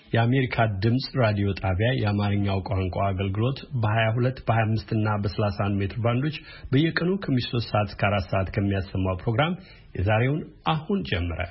የአሜሪካ ድምጽ ራዲዮ ጣቢያ የአማርኛው ቋንቋ አገልግሎት በ22 በ25 እና በ31 ሜትር ባንዶች በየቀኑ ከምሽቱ 3 ሰዓት እስከ 4 ሰዓት ከሚያሰማው ፕሮግራም የዛሬውን አሁን ጀመረ።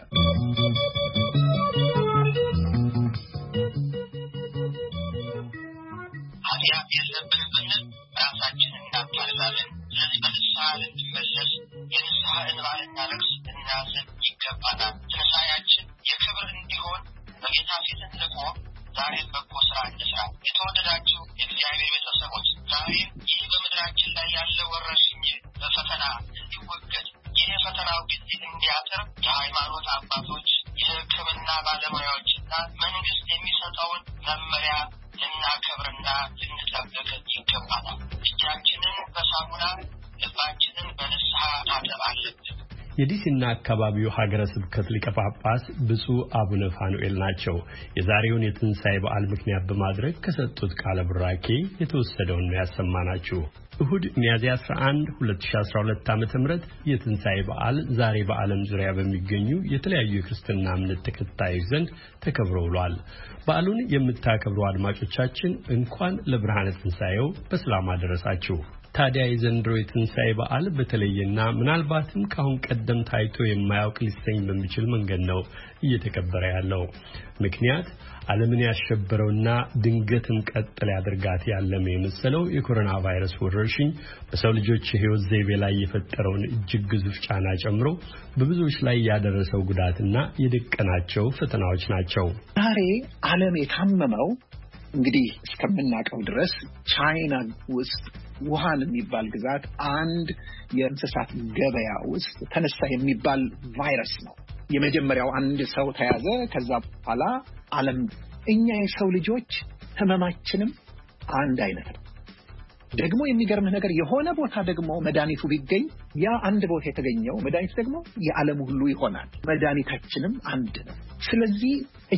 የዲሲና አካባቢው ሀገረ ስብከት ሊቀ ጳጳስ ብፁዕ አቡነ ፋኑኤል ናቸው። የዛሬውን የትንሣኤ በዓል ምክንያት በማድረግ ከሰጡት ቃለ ቡራኬ የተወሰደውን ነው ያሰማናችሁ። እሁድ ሚያዝያ 11 2012 ዓ.ም የትንሣኤ በዓል ዛሬ በዓለም ዙሪያ በሚገኙ የተለያዩ የክርስትና እምነት ተከታዮች ዘንድ ተከብሮ ውሏል። በዓሉን የምታከብሩ አድማጮቻችን እንኳን ለብርሃነ ትንሣኤው በሰላም አደረሳችሁ። ታዲያ የዘንድሮ የትንሣኤ በዓል በተለየና ምናልባትም ካሁን ቀደም ታይቶ የማያውቅ ሊሰኝ በሚችል መንገድ ነው እየተከበረ ያለው። ምክንያት ዓለምን ያሸበረውና ድንገትም ቀጥል ያድርጋት ያለም የመሰለው የኮሮና ቫይረስ ወረርሽኝ በሰው ልጆች የሕይወት ዘይቤ ላይ የፈጠረውን እጅግ ግዙፍ ጫና ጨምሮ በብዙዎች ላይ ያደረሰው ጉዳትና የደቀናቸው ፈተናዎች ናቸው። ዛሬ ዓለም የታመመው እንግዲህ እስከምናውቀው ድረስ ቻይና ውስጥ ውሃን የሚባል ግዛት አንድ የእንስሳት ገበያ ውስጥ ተነሳ የሚባል ቫይረስ ነው። የመጀመሪያው አንድ ሰው ተያዘ። ከዛ በኋላ ዓለም እኛ የሰው ልጆች ህመማችንም አንድ አይነት ነው። ደግሞ የሚገርምህ ነገር የሆነ ቦታ ደግሞ መድኃኒቱ ቢገኝ ያ አንድ ቦታ የተገኘው መድኃኒት ደግሞ የዓለም ሁሉ ይሆናል። መድኃኒታችንም አንድ ነው። ስለዚህ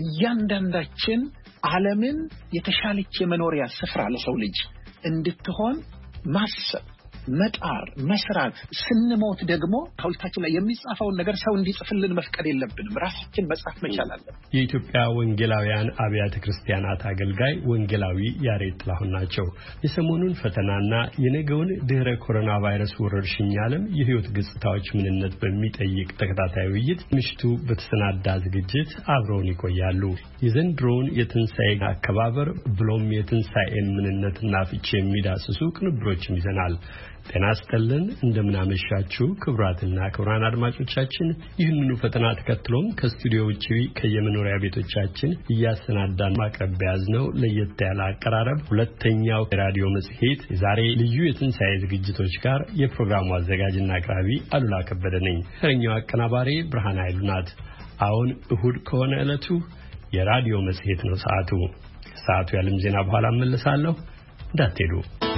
እያንዳንዳችን ዓለምን የተሻለች የመኖሪያ ስፍራ ለሰው ልጅ እንድትሆን ማሰብ፣ መጣር፣ መስራት፣ ስንሞት ደግሞ ሐውልታችን ላይ የሚጻፈውን ነገር ሰው እንዲጽፍልን መፍቀድ የለብንም። ራሳችን መጻፍ መቻል አለብን። የኢትዮጵያ ወንጌላውያን አብያተ ክርስቲያናት አገልጋይ ወንጌላዊ ያሬድ ጥላሁን ናቸው። የሰሞኑን ፈተናና የነገውን ድህረ ኮሮና ቫይረስ ወረርሽኝ ዓለም የህይወት ገጽታዎች ምንነት በሚጠይቅ ተከታታይ ውይይት ምሽቱ በተሰናዳ ዝግጅት አብረውን ይቆያሉ። የዘንድሮውን የትንሣኤ አከባበር ብሎም የትንሣኤን ምንነትና ፍቺ የሚዳስሱ ቅንብሮችም ይዘናል። ጤና ይስጥልን፣ እንደምናመሻችሁ ክቡራትና ክቡራን አድማጮቻችን። ይህንኑ ፈተና ተከትሎም ከስቱዲዮ ውጪ ከየመኖሪያ ቤቶቻችን እያሰናዳን ማቅረብ ያዝነው ለየት ያለ አቀራረብ ሁለተኛው የራዲዮ መጽሔት የዛሬ ልዩ የትንሣኤ ዝግጅቶች ጋር የፕሮግራሙ አዘጋጅና አቅራቢ አሉላ ከበደ ነኝ። ተረኛው አቀናባሪ ብርሃን ኃይሉ ናት። አሁን እሁድ ከሆነ ዕለቱ የራዲዮ መጽሔት ነው። ሰዓቱ የዓለም ዜና በኋላ እመለሳለሁ፣ እንዳትሄዱ።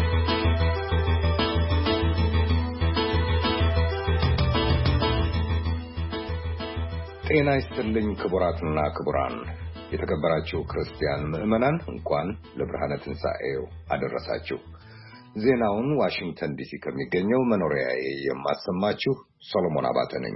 ጤና ይስጥልኝ ክቡራትና ክቡራን፣ የተከበራችሁ ክርስቲያን ምዕመናን እንኳን ለብርሃነ ትንሣኤው አደረሳችሁ። ዜናውን ዋሽንግተን ዲሲ ከሚገኘው መኖሪያዬ የማሰማችሁ ሶሎሞን አባተ ነኝ።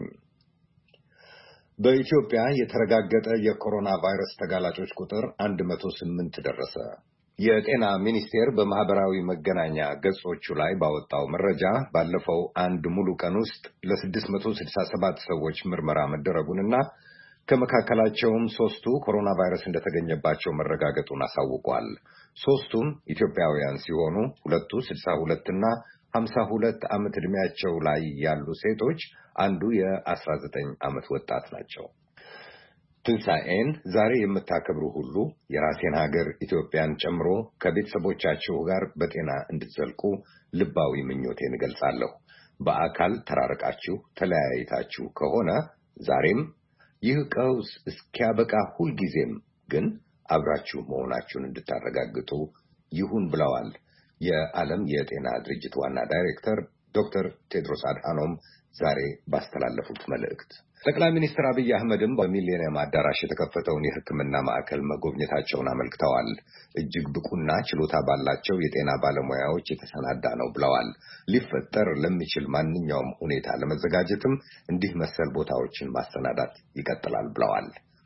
በኢትዮጵያ የተረጋገጠ የኮሮና ቫይረስ ተጋላጮች ቁጥር 108 ደረሰ። የጤና ሚኒስቴር በማህበራዊ መገናኛ ገጾቹ ላይ ባወጣው መረጃ ባለፈው አንድ ሙሉ ቀን ውስጥ ለ667 ሰዎች ምርመራ መደረጉንና ከመካከላቸውም 3ቱ ኮሮና ቫይረስ እንደተገኘባቸው መረጋገጡን አሳውቋል። 3ቱም ኢትዮጵያውያን ሲሆኑ 2ቱ 62 እና 52 ዓመት ዕድሜያቸው ላይ ያሉ ሴቶች፣ አንዱ የ19 ዓመት ወጣት ናቸው። ትንሣኤን ዛሬ የምታከብሩ ሁሉ የራሴን ሀገር ኢትዮጵያን ጨምሮ ከቤተሰቦቻችሁ ጋር በጤና እንድትዘልቁ ልባዊ ምኞቴን እገልጻለሁ። በአካል ተራርቃችሁ ተለያይታችሁ ከሆነ ዛሬም ይህ ቀውስ እስኪያበቃ ሁልጊዜም ግን አብራችሁ መሆናችሁን እንድታረጋግጡ ይሁን ብለዋል የዓለም የጤና ድርጅት ዋና ዳይሬክተር ዶክተር ቴድሮስ አድሃኖም ዛሬ ባስተላለፉት መልእክት። ጠቅላይ ሚኒስትር አብይ አህመድም በሚሊኒየም አዳራሽ የተከፈተውን የሕክምና ማዕከል መጎብኘታቸውን አመልክተዋል። እጅግ ብቁና ችሎታ ባላቸው የጤና ባለሙያዎች የተሰናዳ ነው ብለዋል። ሊፈጠር ለሚችል ማንኛውም ሁኔታ ለመዘጋጀትም እንዲህ መሰል ቦታዎችን ማሰናዳት ይቀጥላል ብለዋል።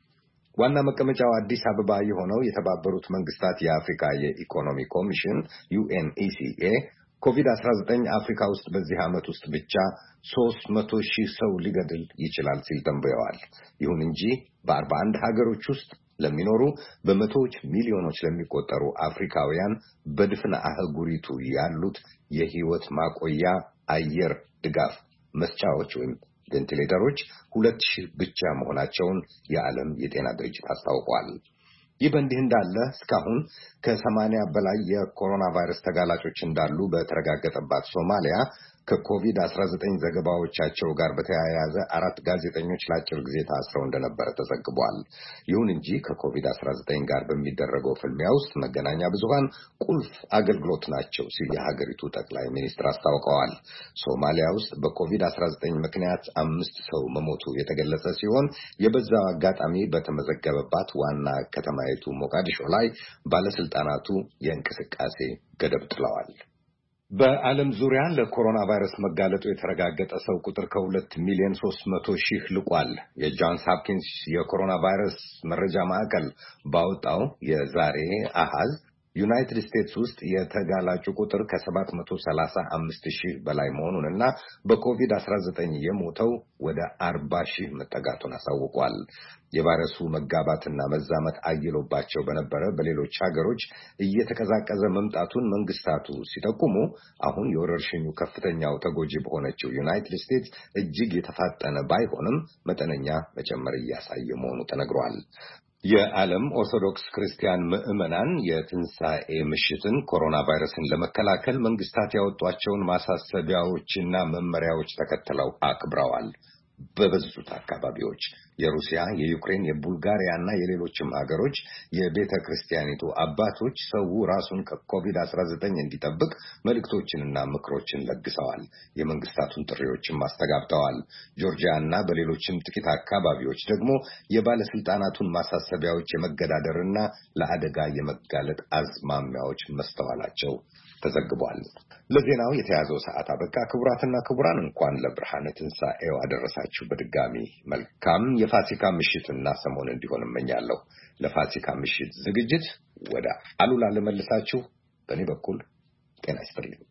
ዋና መቀመጫው አዲስ አበባ የሆነው የተባበሩት መንግስታት የአፍሪካ የኢኮኖሚ ኮሚሽን UNECA ኮቪድ-19 አፍሪካ ውስጥ በዚህ ዓመት ውስጥ ብቻ 300,000 ሰው ሊገድል ይችላል ሲል ተንብየዋል። ይሁን እንጂ በ41 ሀገሮች ውስጥ ለሚኖሩ በመቶዎች ሚሊዮኖች ለሚቆጠሩ አፍሪካውያን በድፍን አህጉሪቱ ያሉት የህይወት ማቆያ አየር ድጋፍ መስጫዎች ወይም ቬንቲሌተሮች 2,000 ብቻ መሆናቸውን የዓለም የጤና ድርጅት አስታውቋል። ይህ በእንዲህ እንዳለ እስካሁን ከ80 በላይ የኮሮና ቫይረስ ተጋላጮች እንዳሉ በተረጋገጠባት ሶማሊያ ከኮቪድ-19 ዘገባዎቻቸው ጋር በተያያዘ 4 ጋዜጠኞች ለአጭር ጊዜ ታስረው እንደነበረ ተዘግቧል። ይሁን እንጂ ከኮቪድ-19 ጋር በሚደረገው ፍልሚያ ውስጥ መገናኛ ብዙሃን ቁልፍ አገልግሎት ናቸው ሲሉ የሀገሪቱ ጠቅላይ ሚኒስትር አስታውቀዋል። ሶማሊያ ውስጥ በኮቪድ-19 ምክንያት 5 ሰው መሞቱ የተገለጸ ሲሆን የበዛው አጋጣሚ በተመዘገበባት ዋና ከተማይቱ ሞቃዲሾ ላይ ባለስልጣናቱ የእንቅስቃሴ ገደብ ጥለዋል። በዓለም ዙሪያ ለኮሮና ቫይረስ መጋለጡ የተረጋገጠ ሰው ቁጥር ከ2,300,000 ልቋል። የጆንስ ሆፕኪንስ የኮሮና ቫይረስ መረጃ ማዕከል ባወጣው የዛሬ አሃዝ ዩናይትድ ስቴትስ ውስጥ የተጋላጩ ቁጥር ከ735,000 በላይ መሆኑንና በኮቪድ-19 የሞተው ወደ 40,000 መጠጋቱን አሳውቋል። የቫይረሱ መጋባትና መዛመት አይሎባቸው በነበረ በሌሎች ሀገሮች እየተቀዛቀዘ መምጣቱን መንግስታቱ ሲጠቁሙ አሁን የወረርሽኙ ከፍተኛው ተጎጂ በሆነችው ዩናይትድ ስቴትስ እጅግ የተፋጠነ ባይሆንም መጠነኛ መጨመር እያሳየ መሆኑ ተነግሯል። የዓለም ኦርቶዶክስ ክርስቲያን ምዕመናን የትንሣኤ ምሽትን ኮሮና ቫይረስን ለመከላከል መንግስታት ያወጧቸውን ማሳሰቢያዎችና መመሪያዎች ተከትለው አክብረዋል። በበዙት አካባቢዎች የሩሲያ፣ የዩክሬን፣ የቡልጋሪያና የሌሎችም ሀገሮች የቤተ ክርስቲያኒቱ አባቶች ሰው ራሱን ከኮቪድ-19 እንዲጠብቅ መልእክቶችንና ምክሮችን ለግሰዋል። የመንግስታቱን ጥሪዎችም አስተጋብተዋል። ጆርጂያና በሌሎችም ጥቂት አካባቢዎች ደግሞ የባለስልጣናቱን ማሳሰቢያዎች የመገዳደርና ለአደጋ የመጋለጥ አዝማሚያዎች መስተዋላቸው ተዘግቧል። ለዜናው የተያዘው ሰዓት አበቃ። ክቡራትና ክቡራን እንኳን ለብርሃነ ትንሣኤው አደረሳችሁ። በድጋሚ መልካም የፋሲካ ምሽትና ሰሞን እንዲሆን እመኛለሁ። ለፋሲካ ምሽት ዝግጅት ወደ አሉላ ልመልሳችሁ። በእኔ በኩል ጤና ይስጥልኝ።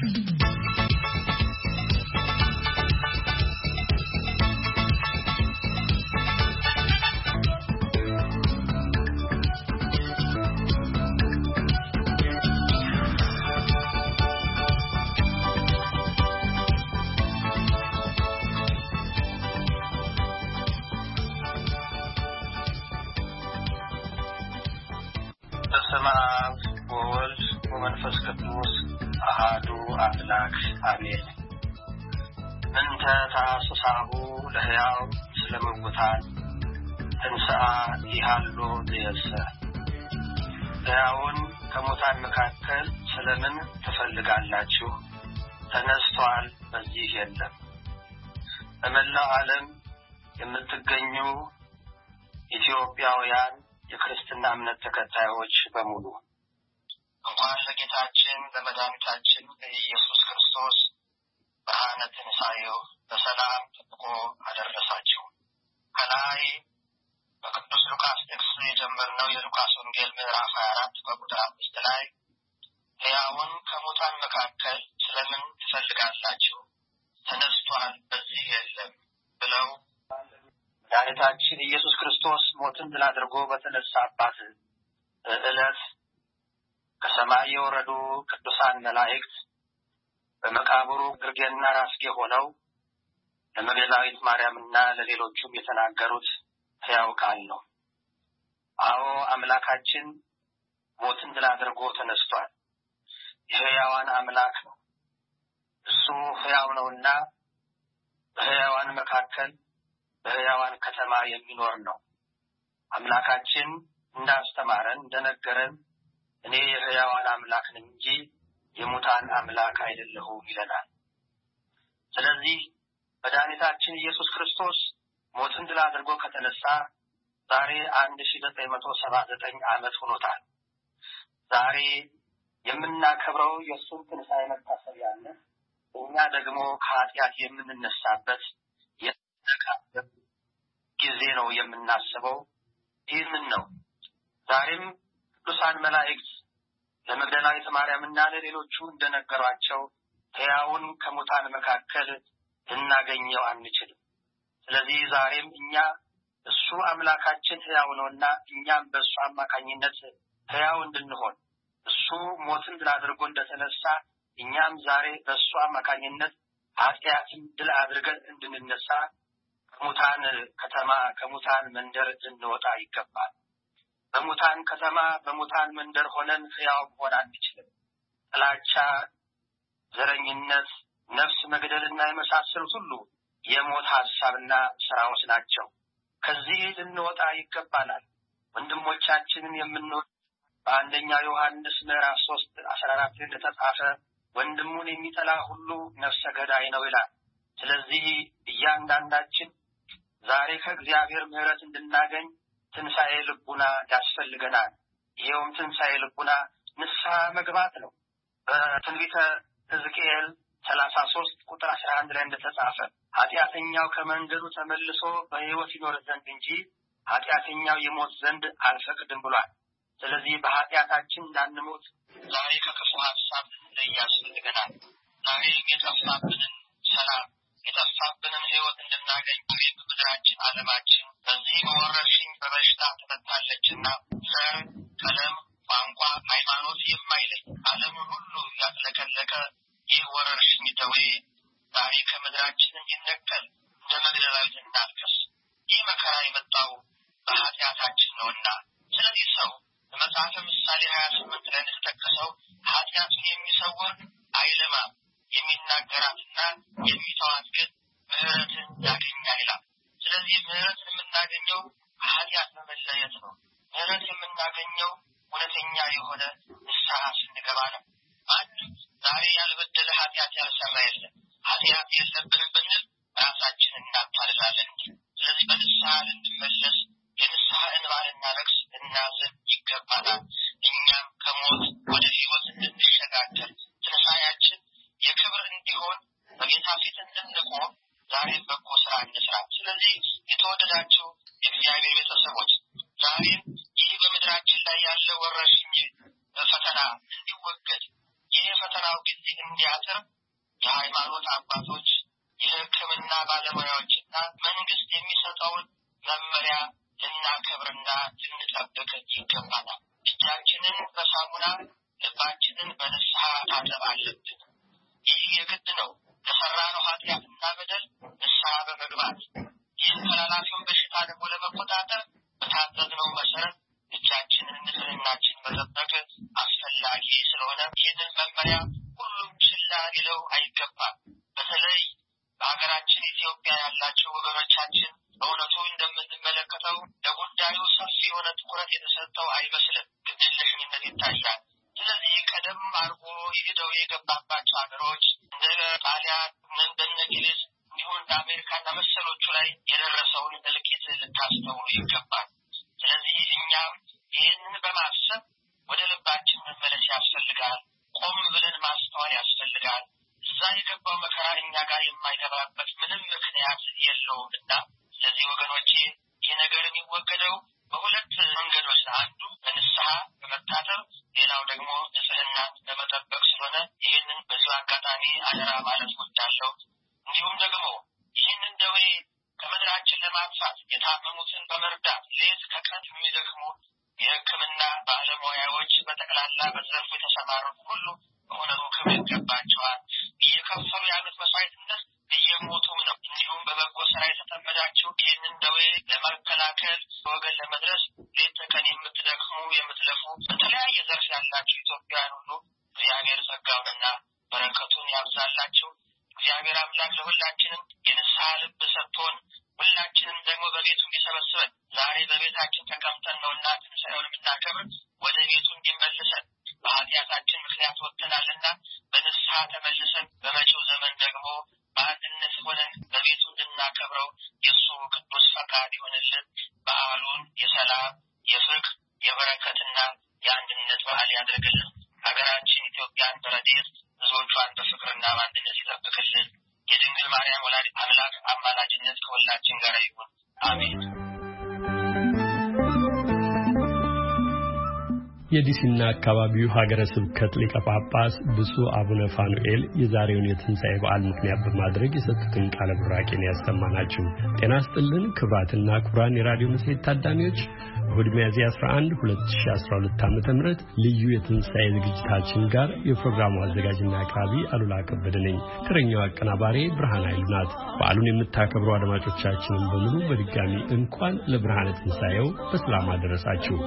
መንፈስ ቅዱስ አሐዱ አምላክ አሜን። እንተ ተሐሰሳሁ ለሕያው ስለመውታን እንስአ ይሃሎ ለየሰ ሕያውን ከሙታን መካከል ስለምን ትፈልጋላችሁ? ተነስቷል፣ በዚህ የለም። በመላው ዓለም የምትገኙ ኢትዮጵያውያን የክርስትና እምነት ተከታዮች በሙሉ እንኳን ለጌታችን ለመድኃኒታችን ኢየሱስ ክርስቶስ ብርሃነ ትንሣኤው በሰላም ጠብቆ አደረሳችሁ። ከላይ በቅዱስ ሉቃስ ጥቅስ የጀመርነው የሉቃስ ወንጌል ምዕራፍ 24 ከቁጥር 5 ላይ ሕያውን ከሙታን መካከል ስለምን ትፈልጋላችሁ? ተነስቷል፣ በዚህ የለም ብለው መድኃኒታችን ኢየሱስ ክርስቶስ ሞትን ድል አድርጎ በተነሳባት ዕለት ከሰማይ የወረዱ ቅዱሳን መላእክት በመቃብሩ ግርጌና ራስጌ ሆነው ለመግደላዊት ማርያምና ለሌሎቹም የተናገሩት ሕያው ቃል ነው። አዎ አምላካችን ሞትን ድል አድርጎ ተነስቷል። የሕያዋን አምላክ ነው። እሱ ሕያው ነውና በሕያዋን መካከል በሕያዋን ከተማ የሚኖር ነው። አምላካችን እንዳስተማረን እንደነገረን እኔ የሕያዋን አምላክ ነኝ እንጂ የሙታን አምላክ አይደለሁም ይለናል። ስለዚህ መድኃኒታችን ኢየሱስ ክርስቶስ ሞትን ድል አድርጎ ከተነሳ ዛሬ 1979 ዓመት ሆኖታል። ዛሬ የምናከብረው የእሱን ትንሣኤ መታሰቢያ ነው። እኛ ደግሞ ከኃጢአት የምንነሳበት የነቃበት ጊዜ ነው የምናስበው። ይህንን ነው ዛሬም ቅዱሳን መላእክት ለመግደላዊት ማርያምና ለሌሎቹ እንደነገሯቸው ሕያውን ከሙታን መካከል ልናገኘው አንችልም። ስለዚህ ዛሬም እኛ እሱ አምላካችን ሕያው ነውና እኛም በእሱ አማካኝነት ሕያው እንድንሆን እሱ ሞትን ድል አድርጎ እንደተነሳ እኛም ዛሬ በእሱ አማካኝነት ኃጢአትን ድል አድርገን እንድንነሳ ከሙታን ከተማ ከሙታን መንደር እንወጣ ይገባል። በሙታን ከተማ በሙታን መንደር ሆነን ሕያው መሆን አንችልም። ጥላቻ፣ ዘረኝነት፣ ነፍስ መግደልና የመሳሰሉት ሁሉ የሞት ሐሳብና ስራዎች ናቸው። ከዚህ ልንወጣ ይገባናል። ወንድሞቻችንን የምንወድ በአንደኛ ዮሐንስ ምዕራፍ 3:14 እንደተጻፈ ወንድሙን የሚጠላ ሁሉ ነፍሰ ገዳይ ነው ይላል። ስለዚህ እያንዳንዳችን ዛሬ ከእግዚአብሔር ምሕረት እንድናገኝ ትንሣኤ ልቡና ያስፈልገናል። ይሄውም ትንሣኤ ልቡና ንስሐ መግባት ነው። በትንቢተ ሕዝቅኤል 33:11 ላይ እንደተጻፈ ኃጢአተኛው ከመንገዱ ተመልሶ በሕይወት ይኖር ዘንድ እንጂ ኃጢአተኛው ይሞት ዘንድ አልፈቅድም ብሏል። ስለዚህ በኃጢአታችን እንዳንሞት ዛሬ ከክፉ ሐሳብ እንለይ ያስፈልገናል። ዛሬ የጠፋብንን ሰላም የጠፋብንን ሕይወት እንድናገኝ በምድራችን ዓለማችን በዚህ በወረርሽኝ በበሽታ ተመታለችና ዘር፣ ቀለም፣ ቋንቋ፣ ሃይማኖት የማይለይ ዓለምን ሁሉ ያጥለቀለቀ ይህ ወረርሽኝ ደዌ ዛሬ ከምድራችን እንዲነቀል እንደ መግደላዊት እናልቅስ። ይህ መከራ የመጣው በኃጢአታችን ነውና ስለዚህ ሰው በመጽሐፈ ምሳሌ 28 ላይ እንደተጠቀሰው ኃጢአቱን የሚሰውር አይለማም፣ የሚናገራትና የሚተዋት ግን ምሕረትን ያገኛል ይላል። ስለዚህ ምሕረት የምናገኘው ከኃጢአት በመለየት ነው። ምሕረት የምናገኘው እውነተኛ የሆነ ንስሐ ስንገባ ነው። ማንም ዛሬ ያልበደለ ኃጢአት ያልሰራ የለም። ኃጢአት የለብንም ብንል ራሳችንን እናታልላለን። ስለዚህ በንስሐ ልንመለስ የንስሐ እንባ ልናለቅስ ልናዝን ይገባናል። እኛም ከሞት ወደ ሕይወት እንድንሸጋገር ትንሣኤያችን የክብር እንዲሆን በጌታ ፊት እንድንቆም ዛሬም በጎ ስራ እንስራ። ስለዚህ የተወደዳችሁ የእግዚአብሔር ቤተሰቦች ዛሬም ይህ በምድራችን ላይ ያለ ወረርሽኝ ፈተና እንዲወገድ ይህ ፈተናው ጊዜ እንዲያጥር የሃይማኖት አባቶች፣ የሕክምና ባለሙያዎችና መንግስት የሚሰጠውን መመሪያ ልናከብርና ልንጠብቅ ይገባናል። እጃችንን በሳሙና ልባችንን በንስሐ ማጠብ አለብን። ይህ የግድ ነው። ለሰራነው ኃጢአትና በደል ንስሐ በመግባት ይህን ተላላፊውን በሽታ ደግሞ ለመቆጣጠር በታዘዝነው መሰረት እጃችንን ንጽህናችን መጠበቅ አስፈላጊ ስለሆነ ይህንን መመሪያ ሁሉም ችላ ሊለው አይገባም። በተለይ በሀገራችን ኢትዮጵያ ያላቸው ወገኖቻችን በእውነቱ እንደምንመለከተው ለጉዳዩ ሰፊ የሆነ ትኩረት የተሰጠው አይመስልም። ግድየለሽነት ይታያል። ስለዚህ ቀደም አድርጎ ይህ ደዌ የገባባቸው ሀገሮች እንደ ጣሊያን፣ እንደ እንግሊዝ እንዲሁም እንደ አሜሪካና መሰሎቹ ላይ የደረሰውን እልቂት ልታስተውሉ ይገባል። ስለዚህ እኛም ይህንን በማሰብ ወደ ልባችን መመለስ ያስፈልጋል። ቆም ብለን ማስተዋል ያስፈልጋል። እዛ የገባው መከራ እኛ ጋር የማይገባበት ምንም ምክንያት የለውምና ስለዚህ ወገኖቼ ይህ ነገር የሚወገደው በሁለት መንገዶች ነው። አንዱ በንስሐ በመታጠብ፣ ሌላው ደግሞ ንጽህናን በመጠበቅ ስለሆነ ይህንን በዚሁ አጋጣሚ አደራ ማለት ወዳለሁ። እንዲሁም ደግሞ ይህንን ደዌ ከምድራችን ለማጥፋት የታመሙትን በመርዳት ሌት ከቀን የሚደክሙ የሕክምና ባለሙያዎች በጠቅላላ በዘርፉ የተሰማሩት ሁሉ በእውነቱ ክብር ይገባቸዋል። እየከፈሉ ያሉት መስዋዕትነት እየሞቱም ነው። እንዲሁም በበጎ ስራ የተጠመዳችሁ ይህንን ደዌ ለመከላከል ወገን ለመድረስ ሌት ተቀን የምትደክሙ የምትለፉ በተለያየ ዘርፍ ያላችሁ ኢትዮጵያውያን ሁሉ እግዚአብሔር ጸጋውንና በረከቱን ያብዛላችሁ። እግዚአብሔር አምላክ ለሁላችንም የንስሐ ልብ ሰጥቶን ሁላችንም ደግሞ በቤቱ እንዲሰበስበን ዛሬ በቤታችን ተቀምጠን ነውና ትንሣኤውን የምናከብር ወደ ቤቱ እንዲመልሰን በኃጢአታችን ምክንያት ወጥተናልና በንስሐ ተመልሰን በመጪው ዘመን ደግሞ በአንድነት ሆነን በቤቱ እንድናከብረው የእሱ ቅዱስ ፈቃድ ይሆንልን። በዓሉን የሰላም የፍቅር የበረከትና የአንድነት በዓል ያደርግልን። ሀገራችን ኢትዮጵያን በረድኤት ብዙዎቿን በፍቅርና በአንድነት ይጠብቅልን። የድንግል ማርያም ወላዲተ አምላክ አማላጅነት ከሁላችን ጋር ይሁን። አሜን። የዲሲና አካባቢው ሀገረ ስብከት ሊቀ ጳጳስ ብፁዕ አቡነ ፋኑኤል የዛሬውን የትንሣኤ በዓል ምክንያት በማድረግ የሰጡትን ቃለ ቡራኬን ያሰማናችሁ። ጤና ይስጥልን ክቡራትና ክቡራን የራዲዮ መጽሔት ታዳሚዎች፣ እሁድ ሚያዝያ 11 2012 ዓ.ም ልዩ የትንሣኤ ዝግጅታችን ጋር የፕሮግራሙ አዘጋጅና አቅራቢ አሉላ ከበደ ነኝ። ተረኛው አቀናባሪ ብርሃን ኃይሉ ናት። በዓሉን የምታከብሩ አድማጮቻችንን በሙሉ በድጋሚ እንኳን ለብርሃነ ትንሣኤው በሰላም አደረሳችሁ።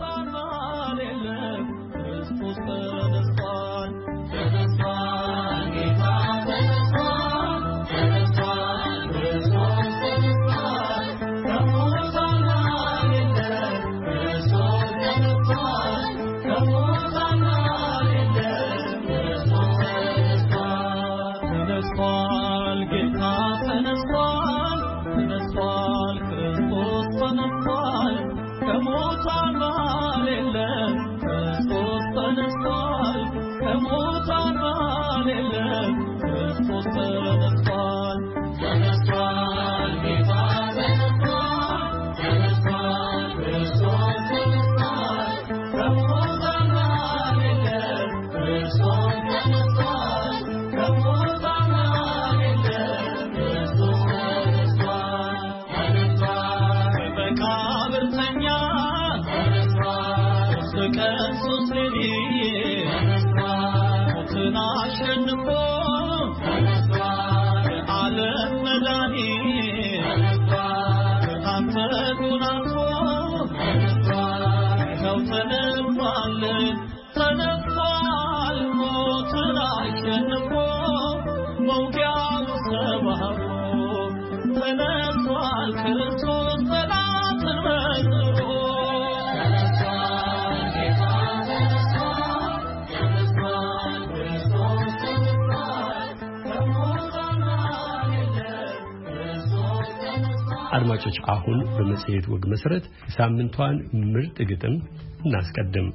አድማጮች አሁን በመጽሔት ወግ መሰረት ሳምንቷን ምርጥ ግጥም እናስቀድም።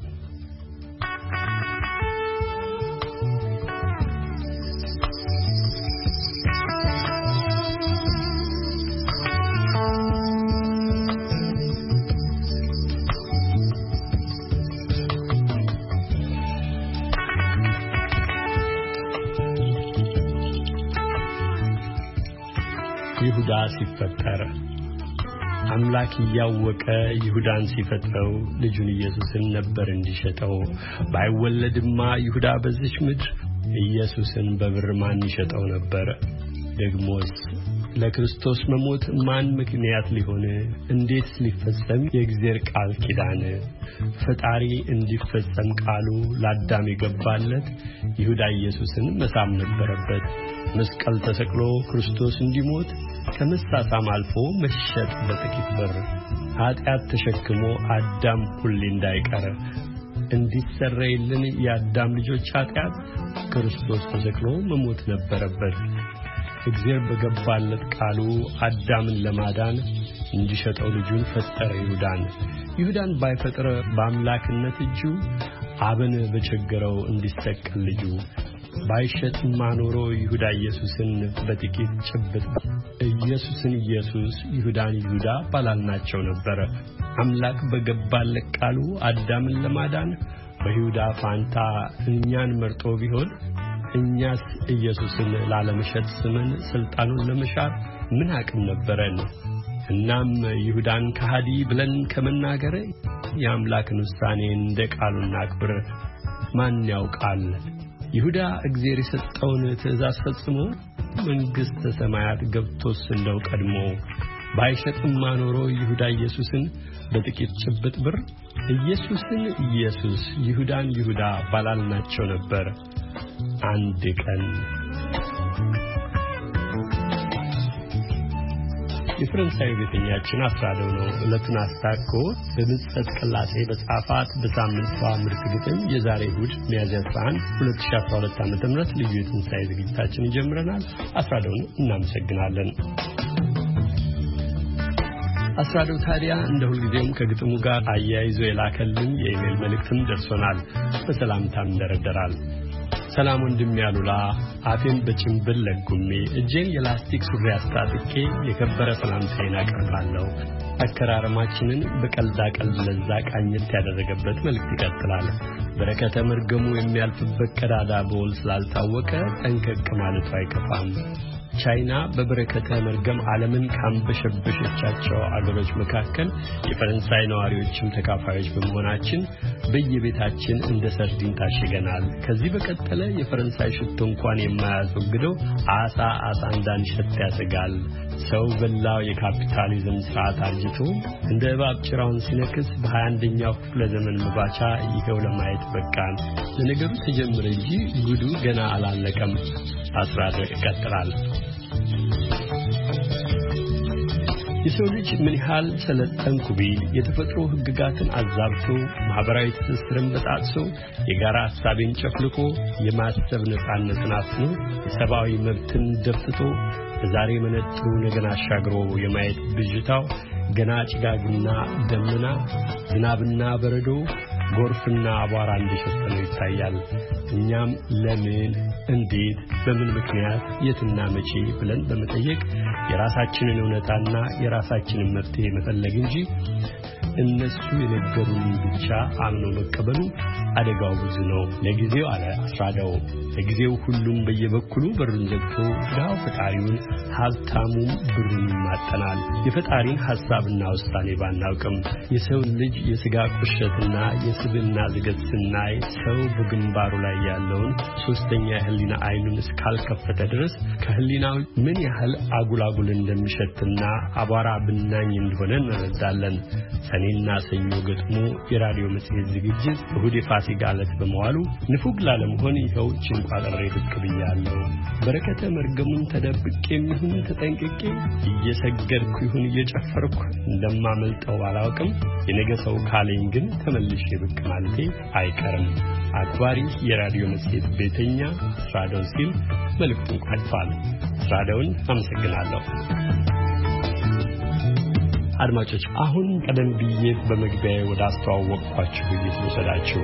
ይሁዳ ሲፈጠር አምላክ ያወቀ ይሁዳን ሲፈጥረው ልጁን ኢየሱስን ነበር እንዲሸጠው። ባይወለድማ ይሁዳ በዚች ምድር ኢየሱስን በብር ማን ይሸጠው ነበር? ደግሞስ ለክርስቶስ መሞት ማን ምክንያት ሊሆን? እንዴት ሊፈጸም የእግዚአብሔር ቃል ኪዳን? ፈጣሪ እንዲፈጸም ቃሉ ለአዳም የገባለት ይሁዳ ኢየሱስን መሳም ነበረበት። መስቀል ተሰቅሎ ክርስቶስ እንዲሞት ከመሳሳም አልፎ መሸጥ በጥቂት ብር ኃጢአት ተሸክሞ አዳም ሁሌ እንዳይቀር እንዲሰረይልን የአዳም ልጆች ኃጢአት ክርስቶስ ተሰቅሎ መሞት ነበረበት። እግዚአብሔር በገባለት ቃሉ አዳምን ለማዳን እንዲሸጠው ልጁን ፈጠረ ይሁዳን። ይሁዳን ባይፈጥር በአምላክነት እጁ አብን በቸገረው እንዲሰቀል ልጁ ባይሸጥማ ኖሮ ይሁዳ ኢየሱስን በጥቂት ጭብጥ ኢየሱስን ኢየሱስ ይሁዳን ይሁዳ ባላልናቸው ነበር። አምላክ በገባለት ቃሉ አዳምን ለማዳን በይሁዳ ፋንታ እኛን መርጦ ቢሆን እኛስ ኢየሱስን ላለመሸጥ ስምን ስልጣኑን ለመሻር ምን አቅም ነበረን? እናም ይሁዳን ከሃዲ ብለን ከመናገር የአምላክን ውሳኔ እንደ ቃሉና አክብር ማን ያውቃል? ይሁዳ እግዚአብሔር የሰጠውን ትእዛዝ ፈጽሞ መንግሥተ ሰማያት ገብቶስ እንደው ቀድሞ ባይሸጥማ ኖሮ ይሁዳ ኢየሱስን በጥቂት ጭብጥ ብር ኢየሱስን ኢየሱስ ይሁዳን ይሁዳ ባላልናቸው ነበር። አንድ ቀን የፈረንሳይ ቤተኛችን አስራደው ነው ዕለቱን አስታኮ በምጽአት ቅላጼ በጻፋት በሳምንቷ ምርጥ ግጥም የዛሬ እሁድ ሚያዝያ 11 2012 ዓ.ም ልዩ የትንሣኤ ዝግጅታችን ይጀምረናል። አስራደውን እናመሰግናለን። አስራደው ታዲያ እንደ ሁልጊዜም ከግጥሙ ጋር አያይዞ የላከልን የኢሜል መልእክትም ደርሶናል። በሰላምታም እንደረደራል። ሰላም ወንድም ያሉላ አፌን በጭንብል ለጉሜ እጄን የላስቲክ ሱሪ አስታጥቄ የከበረ ሰላምታዬን አቀርባለሁ። አከራረማችንን በቀልዳ ቀልድ ለዛ ቃኘት ያደረገበት መልእክት ይቀጥላል። በረከተ መርገሙ የሚያልፍበት ቀዳዳ በውል ስላልታወቀ ጠንቀቅ ማለቱ አይከፋም። ቻይና በበረከተ መርገም ዓለምን ካንበሸበሸቻቸው አገሮች መካከል የፈረንሳይ ነዋሪዎችም ተካፋዮች በመሆናችን በየቤታችን እንደ ሰርዲን ታሽገናል። ከዚህ በቀጠለ የፈረንሳይ ሽቶ እንኳን የማያስወግደው አሳ እንዳንሸት ያሰጋል። ሰው በላው የካፒታሊዝም ስርዓት አርጅቶ እንደ እባብ ጭራውን ሲነክስ በ21ኛው ክፍለ ዘመን መባቻ ይሄው ለማየት በቃን። ለነገሩ ተጀመረ እንጂ ጉዱ ገና አላለቀም። አስራደ ይቀጥላል። የሰው ልጅ ምን ያህል ሰለጠንኩ ቢል የተፈጥሮ ህግጋትን አዛብቶ ማህበራዊ ትስስርን በጣጥሶ የጋራ ሐሳብን ጨፍልቆ የማሰብ ነፃነትን አፍኖ የሰብአዊ መብትን ደፍጥቶ በዛሬ መነጥሩ ነገን አሻግሮ የማየት ብዥታው ገና ጭጋግና ደመና ዝናብና በረዶ ጎርፍና አቧራ እንደሸፈነው ይታያል። እኛም ለምን እንዴት በምን ምክንያት የትና መቼ ብለን በመጠየቅ የራሳችንን እውነታና የራሳችንን መፍትሄ መፈለግ እንጂ እነሱ የነገሩን ብቻ አምኖ መቀበሉ አደጋው ብዙ ነው። ለጊዜው አለ አስራዳው ለጊዜው ሁሉም በየበኩሉ በሩን ዘግቶ ዳው ፈጣሪውን ሀብታሙም ብሩን ይማጠናል። የፈጣሪን ሐሳብና ውሳኔ ባናውቅም የሰው ልጅ የሥጋ ቁሸትና የስብና ዝገት ስናይ ሰው በግንባሩ ላይ ያለውን ሶስተኛ የህሊና አይኑን እስካልከፈተ ድረስ ከህሊናው ምን ያህል አጉላጉል እንደሚሸትና አቧራ ብናኝ እንደሆነ እንረዳለን። ሰኔና ሰኞ ገጥሞ የራዲዮ መጽሔት ዝግጅት እሁድ የፋሲካ ዕለት በመዋሉ ንፉግ ላለመሆን ይኸው ጭንቋጠሬ ብቅ ብያለሁ። በረከተ መርገሙን ተደብቄ ይሁን ተጠንቅቄ እየሰገድኩ ይሁን እየጨፈርኩ እንደማመልጠው አላውቅም። የነገ ሰው ካለኝ ግን ተመልሼ ብቅ ማለቴ አይቀርም። አክባሪ የራዲዮ መጽሔት ቤተኛ ስራዳው ሲል መልእክቱን ቋጭቷል። ስራዳውን አመሰግናለሁ። አድማጮች አሁን ቀደም ብዬ በመግቢያ ወደ አስተዋወቅኳችሁ ውይይት ልውሰዳችሁ።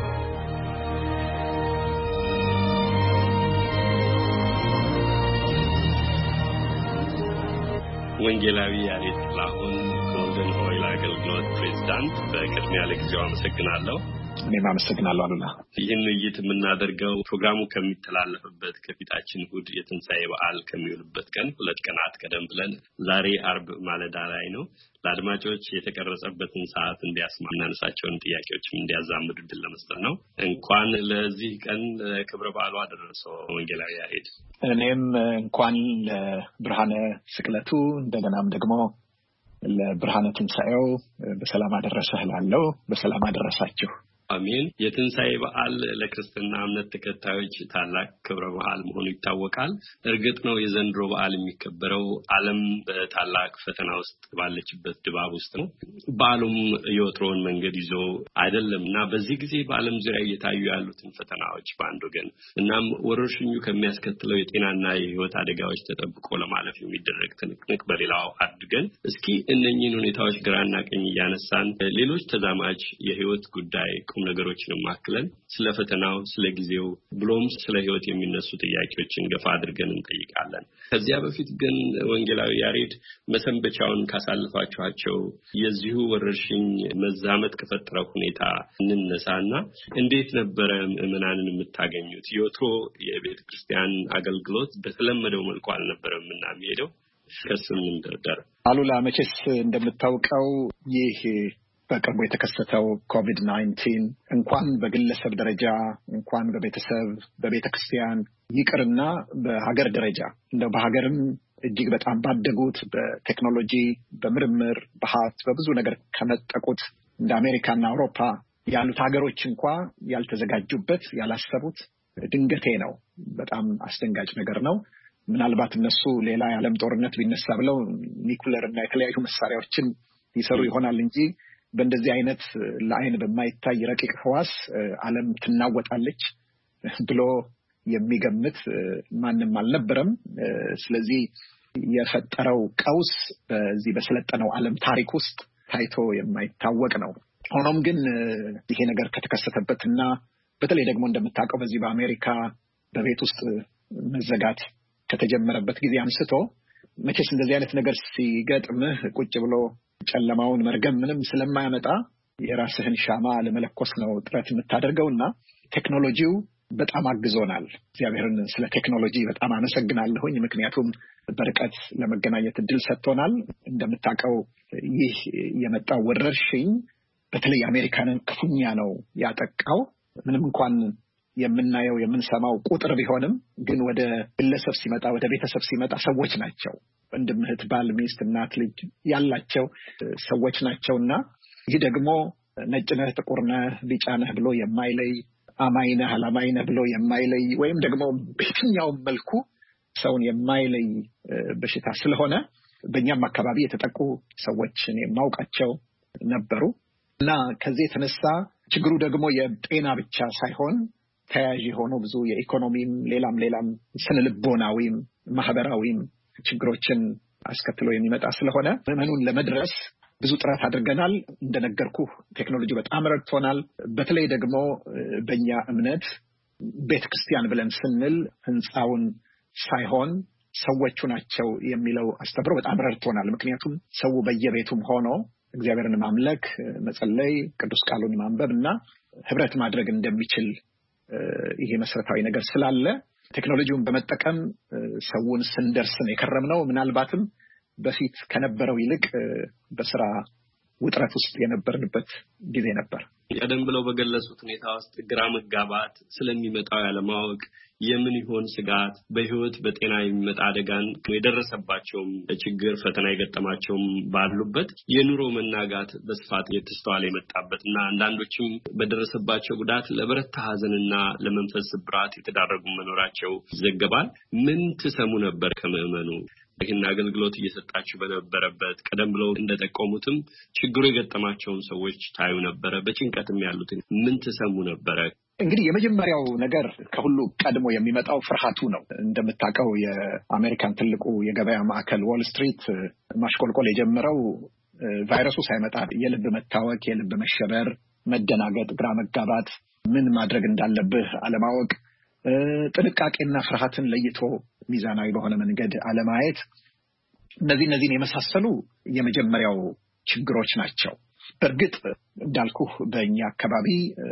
ወንጌላዊ ያሬድ ጥላሁን ጎልደን ኦይል አገልግሎት ፕሬዝዳንት፣ በቅድሚያ ለጊዜው አመሰግናለሁ። እኔም አመሰግናለሁ አሉላ። ይህን ውይይት የምናደርገው ፕሮግራሙ ከሚተላለፍበት ከፊታችን እሑድ የትንሣኤ በዓል ከሚውልበት ቀን 2 ቀናት ቀደም ብለን ዛሬ አርብ ማለዳ ላይ ነው። ለአድማጮች የተቀረጸበትን ሰዓት እንዲያስማናነሳቸውን ጥያቄዎችም እንዲያዛምዱ ድል ለመስጠት ነው። እንኳን ለዚህ ቀን ክብረ በዓሉ አደረሰው ወንጌላዊ ያሬድ። እኔም እንኳን ለብርሃነ ስቅለቱ እንደገናም ደግሞ ለብርሃነ ትንሣኤው በሰላም አደረሰህ እላለሁ። በሰላም አደረሳችሁ። አሜን። የትንሣኤ በዓል ለክርስትና እምነት ተከታዮች ታላቅ ክብረ በዓል መሆኑ ይታወቃል። እርግጥ ነው የዘንድሮ በዓል የሚከበረው ዓለም በታላቅ ፈተና ውስጥ ባለችበት ድባብ ውስጥ ነው። በዓሉም የወትሮውን መንገድ ይዞ አይደለምና በዚህ ጊዜ በዓለም ዙሪያ እየታዩ ያሉትን ፈተናዎች በአንድ ወገን እናም ወረርሽኙ ከሚያስከትለው የጤናና የሕይወት አደጋዎች ተጠብቆ ለማለፍ የሚደረግ ትንቅንቅ በሌላው አድርገን እስኪ እነኚህን ሁኔታዎች ግራና ቀኝ እያነሳን ሌሎች ተዛማጅ የሕይወት ጉዳይ ቁም ነገሮችን ማክለን ስለ ፈተናው ስለ ጊዜው ብሎም ስለ ሕይወት የሚነሱ ጥያቄዎችን ገፋ አድርገን እንጠይቃለን። ከዚያ በፊት ግን ወንጌላዊ ያሬድ መሰንበቻውን ካሳለፋችኋቸው የዚሁ ወረርሽኝ መዛመት ከፈጠረው ሁኔታ እንነሳና እንዴት ነበረ ምዕመናንን የምታገኙት? የወትሮ የቤተ ክርስቲያን አገልግሎት በተለመደው መልኩ አልነበረም እና የሚሄደው ከስም እንደርደር። አሉላ መቼስ እንደምታውቀው ይህ በቅርቡ የተከሰተው ኮቪድ-19 እንኳን በግለሰብ ደረጃ እንኳን በቤተሰብ በቤተክርስቲያን ይቅርና በሀገር ደረጃ እንደው በሀገርም እጅግ በጣም ባደጉት በቴክኖሎጂ በምርምር በሀብት በብዙ ነገር ከመጠቁት እንደ አሜሪካና አውሮፓ ያሉት ሀገሮች እንኳን ያልተዘጋጁበት ያላሰቡት ድንገቴ ነው። በጣም አስደንጋጭ ነገር ነው። ምናልባት እነሱ ሌላ የዓለም ጦርነት ቢነሳ ብለው ኒኩለር እና የተለያዩ መሳሪያዎችን ይሰሩ ይሆናል እንጂ በእንደዚህ አይነት ለአይን በማይታይ ረቂቅ ህዋስ ዓለም ትናወጣለች ብሎ የሚገምት ማንም አልነበረም። ስለዚህ የፈጠረው ቀውስ በዚህ በሰለጠነው ዓለም ታሪክ ውስጥ ታይቶ የማይታወቅ ነው። ሆኖም ግን ይሄ ነገር ከተከሰተበትና በተለይ ደግሞ እንደምታውቀው በዚህ በአሜሪካ በቤት ውስጥ መዘጋት ከተጀመረበት ጊዜ አንስቶ መቼስ እንደዚህ አይነት ነገር ሲገጥምህ ቁጭ ብሎ ጨለማውን መርገም ምንም ስለማያመጣ የራስህን ሻማ ለመለኮስ ነው ጥረት የምታደርገውና ቴክኖሎጂው በጣም አግዞናል። እግዚአብሔርን ስለ ቴክኖሎጂ በጣም አመሰግናለሁኝ። ምክንያቱም በርቀት ለመገናኘት እድል ሰጥቶናል። እንደምታውቀው ይህ የመጣው ወረርሽኝ በተለይ አሜሪካንን ክፉኛ ነው ያጠቃው። ምንም እንኳን የምናየው የምንሰማው ቁጥር ቢሆንም ግን ወደ ግለሰብ ሲመጣ ወደ ቤተሰብ ሲመጣ ሰዎች ናቸው። ወንድም፣ እህት፣ ባል፣ ሚስት፣ እናት፣ ልጅ ያላቸው ሰዎች ናቸውና ይህ ደግሞ ነጭ ነህ፣ ጥቁር ነህ፣ ቢጫ ነህ ብሎ የማይለይ አማኝ ነህ አላማኝ ነህ ብሎ የማይለይ ወይም ደግሞ በየትኛውም መልኩ ሰውን የማይለይ በሽታ ስለሆነ በእኛም አካባቢ የተጠቁ ሰዎችን የማውቃቸው ነበሩ እና ከዚህ የተነሳ ችግሩ ደግሞ የጤና ብቻ ሳይሆን ተያያዥ የሆኑ ብዙ የኢኮኖሚም ሌላም ስነልቦናዊም ማህበራዊም ችግሮችን አስከትሎ የሚመጣ ስለሆነ ምዕመኑን ለመድረስ ብዙ ጥረት አድርገናል። እንደነገርኩ ቴክኖሎጂ በጣም ረድቶናል። በተለይ ደግሞ በእኛ እምነት ቤተክርስቲያን ብለን ስንል ህንፃውን ሳይሆን ሰዎቹ ናቸው የሚለው አስተምሮ በጣም ረድቶናል። ምክንያቱም ሰው በየቤቱም ሆኖ እግዚአብሔርን ማምለክ፣ መጸለይ፣ ቅዱስ ቃሉን ማንበብ እና ህብረት ማድረግ እንደሚችል ይሄ መሰረታዊ ነገር ስላለ ቴክኖሎጂውን በመጠቀም ሰውን ስንደርስን የከረምነው ምናልባትም በፊት ከነበረው ይልቅ በስራ ውጥረት ውስጥ የነበርንበት ጊዜ ነበር። ቀደም ብለው በገለጹት ሁኔታ ውስጥ ግራ መጋባት፣ ስለሚመጣው ያለማወቅ፣ የምን ይሆን ስጋት፣ በህይወት በጤና የሚመጣ አደጋን የደረሰባቸውም ችግር ፈተና የገጠማቸውም ባሉበት የኑሮ መናጋት በስፋት የተስተዋለ የመጣበትና አንዳንዶችም በደረሰባቸው ጉዳት ለበረታ ሐዘንና ለመንፈስ ስብራት የተዳረጉ መኖራቸው ይዘገባል። ምን ትሰሙ ነበር ከምዕመኑ? ይህን አገልግሎት እየሰጣችሁ በነበረበት ቀደም ብለው እንደጠቆሙትም ችግሩ የገጠማቸውን ሰዎች ታዩ ነበረ። በጭንቀትም ያሉትን ምን ትሰሙ ነበረ? እንግዲህ የመጀመሪያው ነገር ከሁሉ ቀድሞ የሚመጣው ፍርሃቱ ነው። እንደምታውቀው የአሜሪካን ትልቁ የገበያ ማዕከል ዎል ስትሪት ማሽቆልቆል የጀመረው ቫይረሱ ሳይመጣ የልብ መታወክ፣ የልብ መሸበር፣ መደናገጥ፣ ግራ መጋባት፣ ምን ማድረግ እንዳለብህ አለማወቅ፣ ጥንቃቄና ፍርሃትን ለይቶ ሚዛናዊ በሆነ መንገድ አለማየት፣ እነዚህን የመሳሰሉ የመጀመሪያው ችግሮች ናቸው። በእርግጥ እንዳልኩህ በእኛ አካባቢ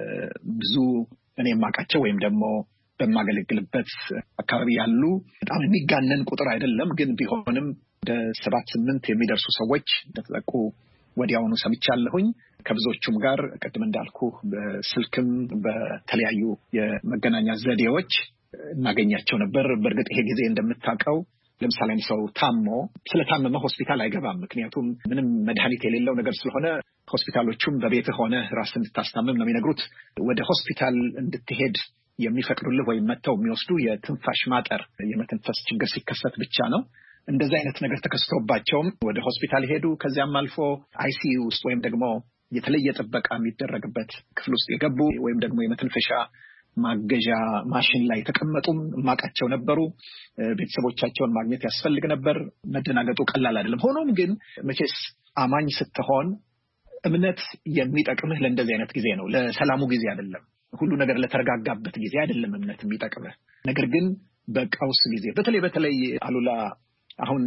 ብዙ እኔ የማውቃቸው ወይም ደግሞ በማገለግልበት አካባቢ ያሉ በጣም የሚጋነን ቁጥር አይደለም፣ ግን ቢሆንም ወደ 7-8 የሚደርሱ ሰዎች እንደተጠቁ ወዲያውኑ ሰምቻለሁኝ። ከብዙዎቹም ጋር ቅድም እንዳልኩ በስልክም በተለያዩ የመገናኛ ዘዴዎች እናገኛቸው ነበር። በእርግጥ ይሄ ጊዜ እንደምታውቀው ለምሳሌ ሰው ታሞ ስለታመመ ሆስፒታል አይገባም። ምክንያቱም ምንም መድኃኒት የሌለው ነገር ስለሆነ ሆስፒታሎቹም በቤትህ ሆነ ራስን እንድታስታምም ነው የሚነግሩት። ወደ ሆስፒታል እንድትሄድ የሚፈቅዱልህ ወይም መጥተው የሚወስዱ የትንፋሽ ማጠር የመተንፈስ ችግር ሲከሰት ብቻ ነው። እንደዚህ አይነት ነገር ተከስቶባቸውም ወደ ሆስፒታል ሄዱ። ከዚያም አልፎ አይሲዩ ውስጥ ወይም ደግሞ የተለየ ጥበቃ የሚደረግበት ክፍል ውስጥ የገቡ ወይም ደግሞ የመተንፈሻ ማገዣ ማሽን ላይ የተቀመጡም ማቃቸው ነበሩ። ቤተሰቦቻቸውን ማግኘት ያስፈልግ ነበር። መደናገጡ ቀላል አይደለም። ሆኖም ግን መቼስ አማኝ ስትሆን እምነት የሚጠቅምህ ለእንደዚህ አይነት ጊዜ ነው፣ ለሰላሙ ጊዜ አይደለም። ሁሉ ነገር ለተረጋጋበት ጊዜ አይደለም እምነት የሚጠቅምህ። ነገር ግን በቀውስ ጊዜ በተለይ አሉላ አሁን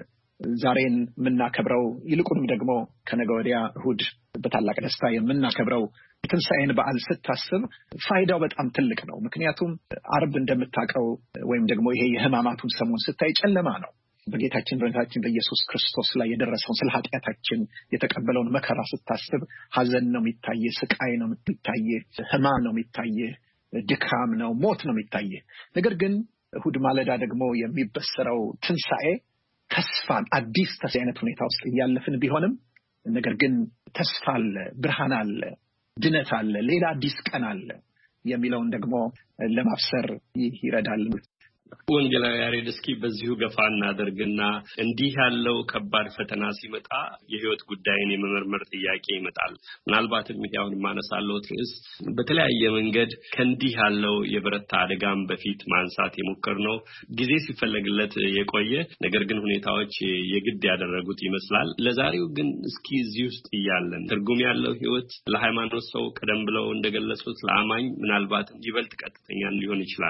ዛሬን የምናከብረው ይልቁንም ደግሞ ከነገ ወዲያ እሁድ በታላቅ ደስታ የምናከብረው የትንሣኤን በዓል ስታስብ ፋይዳው በጣም ትልቅ ነው። ምክንያቱም አርብ እንደምታውቀው ወይም ደግሞ ይሄ የሕማማቱን ሰሞን ስታይ ጨለማ ነው። በጌታችን በመድኃኒታችን በኢየሱስ ክርስቶስ ላይ የደረሰውን ስለ ኃጢአታችን የተቀበለውን መከራ ስታስብ ሐዘን ነው የሚታየ፣ ስቃይ ነው የሚታየ፣ ሕማም ነው የሚታየ፣ ድካም ነው፣ ሞት ነው የሚታየ። ነገር ግን እሁድ ማለዳ ደግሞ የሚበሰረው ትንሣኤ ተስፋን አዲስ ተስፋ አይነት ሁኔታ ውስጥ እያለፍን ቢሆንም ነገር ግን ተስፋ አለ፣ ብርሃን አለ፣ ድነት አለ፣ ሌላ አዲስ ቀን አለ የሚለውን ደግሞ ለማብሰር ይረዳል። ወንጌላዊ ያሬድ እስኪ በዚሁ ገፋ እናደርግና እንዲህ ያለው ከባድ ፈተና ሲመጣ የህይወት ጉዳይን የመመርመር ጥያቄ ይመጣል። ምናልባትም አሁን ማነሳለው ርዕስ በተለያየ መንገድ ከእንዲህ ያለው የበረታ አደጋም በፊት ማንሳት የሞከርነው ጊዜ ሲፈለግለት የቆየ ነገር ግን ሁኔታዎች የግድ ያደረጉት ይመስላል። ለዛሬው ግን እስኪ እዚህ ውስጥ እያለን ትርጉም ያለው ህይወት ለሃይማኖት ሰው ቀደም ብለው እንደገለጹት ለአማኝ ምናልባትም ይበልጥ ቀጥተኛ ሊሆን ይችላል።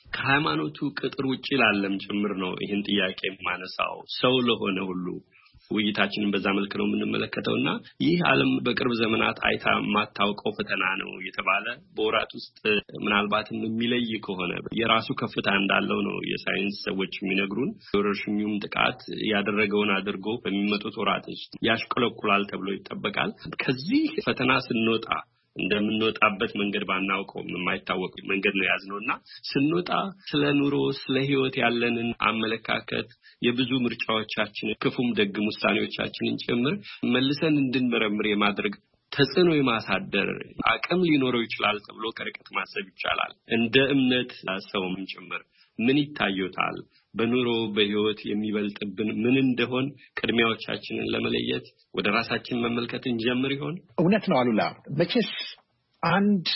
ከሃይማኖቱ ቅጥር ውጪ ላለም ጭምር ነው ይህን ጥያቄ የማነሳው። ሰው ለሆነ ሁሉ ውይይታችንን በዛ መልክ ነው የምንመለከተውና ይህ ዓለም በቅርብ ዘመናት አይታ የማታውቀው ፈተና ነው የተባለ በወራት ውስጥ ምናልባትም የሚለይ ከሆነ የራሱ ከፍታ እንዳለው ነው የሳይንስ ሰዎች የሚነግሩን። የወረርሽኙም ጥቃት ያደረገውን አድርጎ በሚመጡት ወራት ውስጥ ያሽቆለቁላል ተብሎ ይጠበቃል። ከዚህ ፈተና ስንወጣ እንደምንወጣበት መንገድ ባናውቀው የማይታወቅ መንገድ ነው ያዝነውና ስንወጣ ስለ ኑሮ ስለ ህይወት ያለንን አመለካከት የብዙ ምርጫዎቻችን ክፉም ደግም ውሳኔዎቻችንን ጭምር መልሰን እንድንመረምር የማድረግ ተጽዕኖ የማሳደር አቅም ሊኖረው ይችላል ተብሎ ከርቀት ማሰብ ይቻላል። እንደ እምነት ሰውም ጭምር ምን ይታዩታል? በኑሮ በህይወት የሚበልጥብን ምን እንደሆን ቅድሚያዎቻችንን ለመለየት ወደ ራሳችን መመልከት እንጀምር ይሆን? እውነት ነው አሉላ። መቼስ አንድ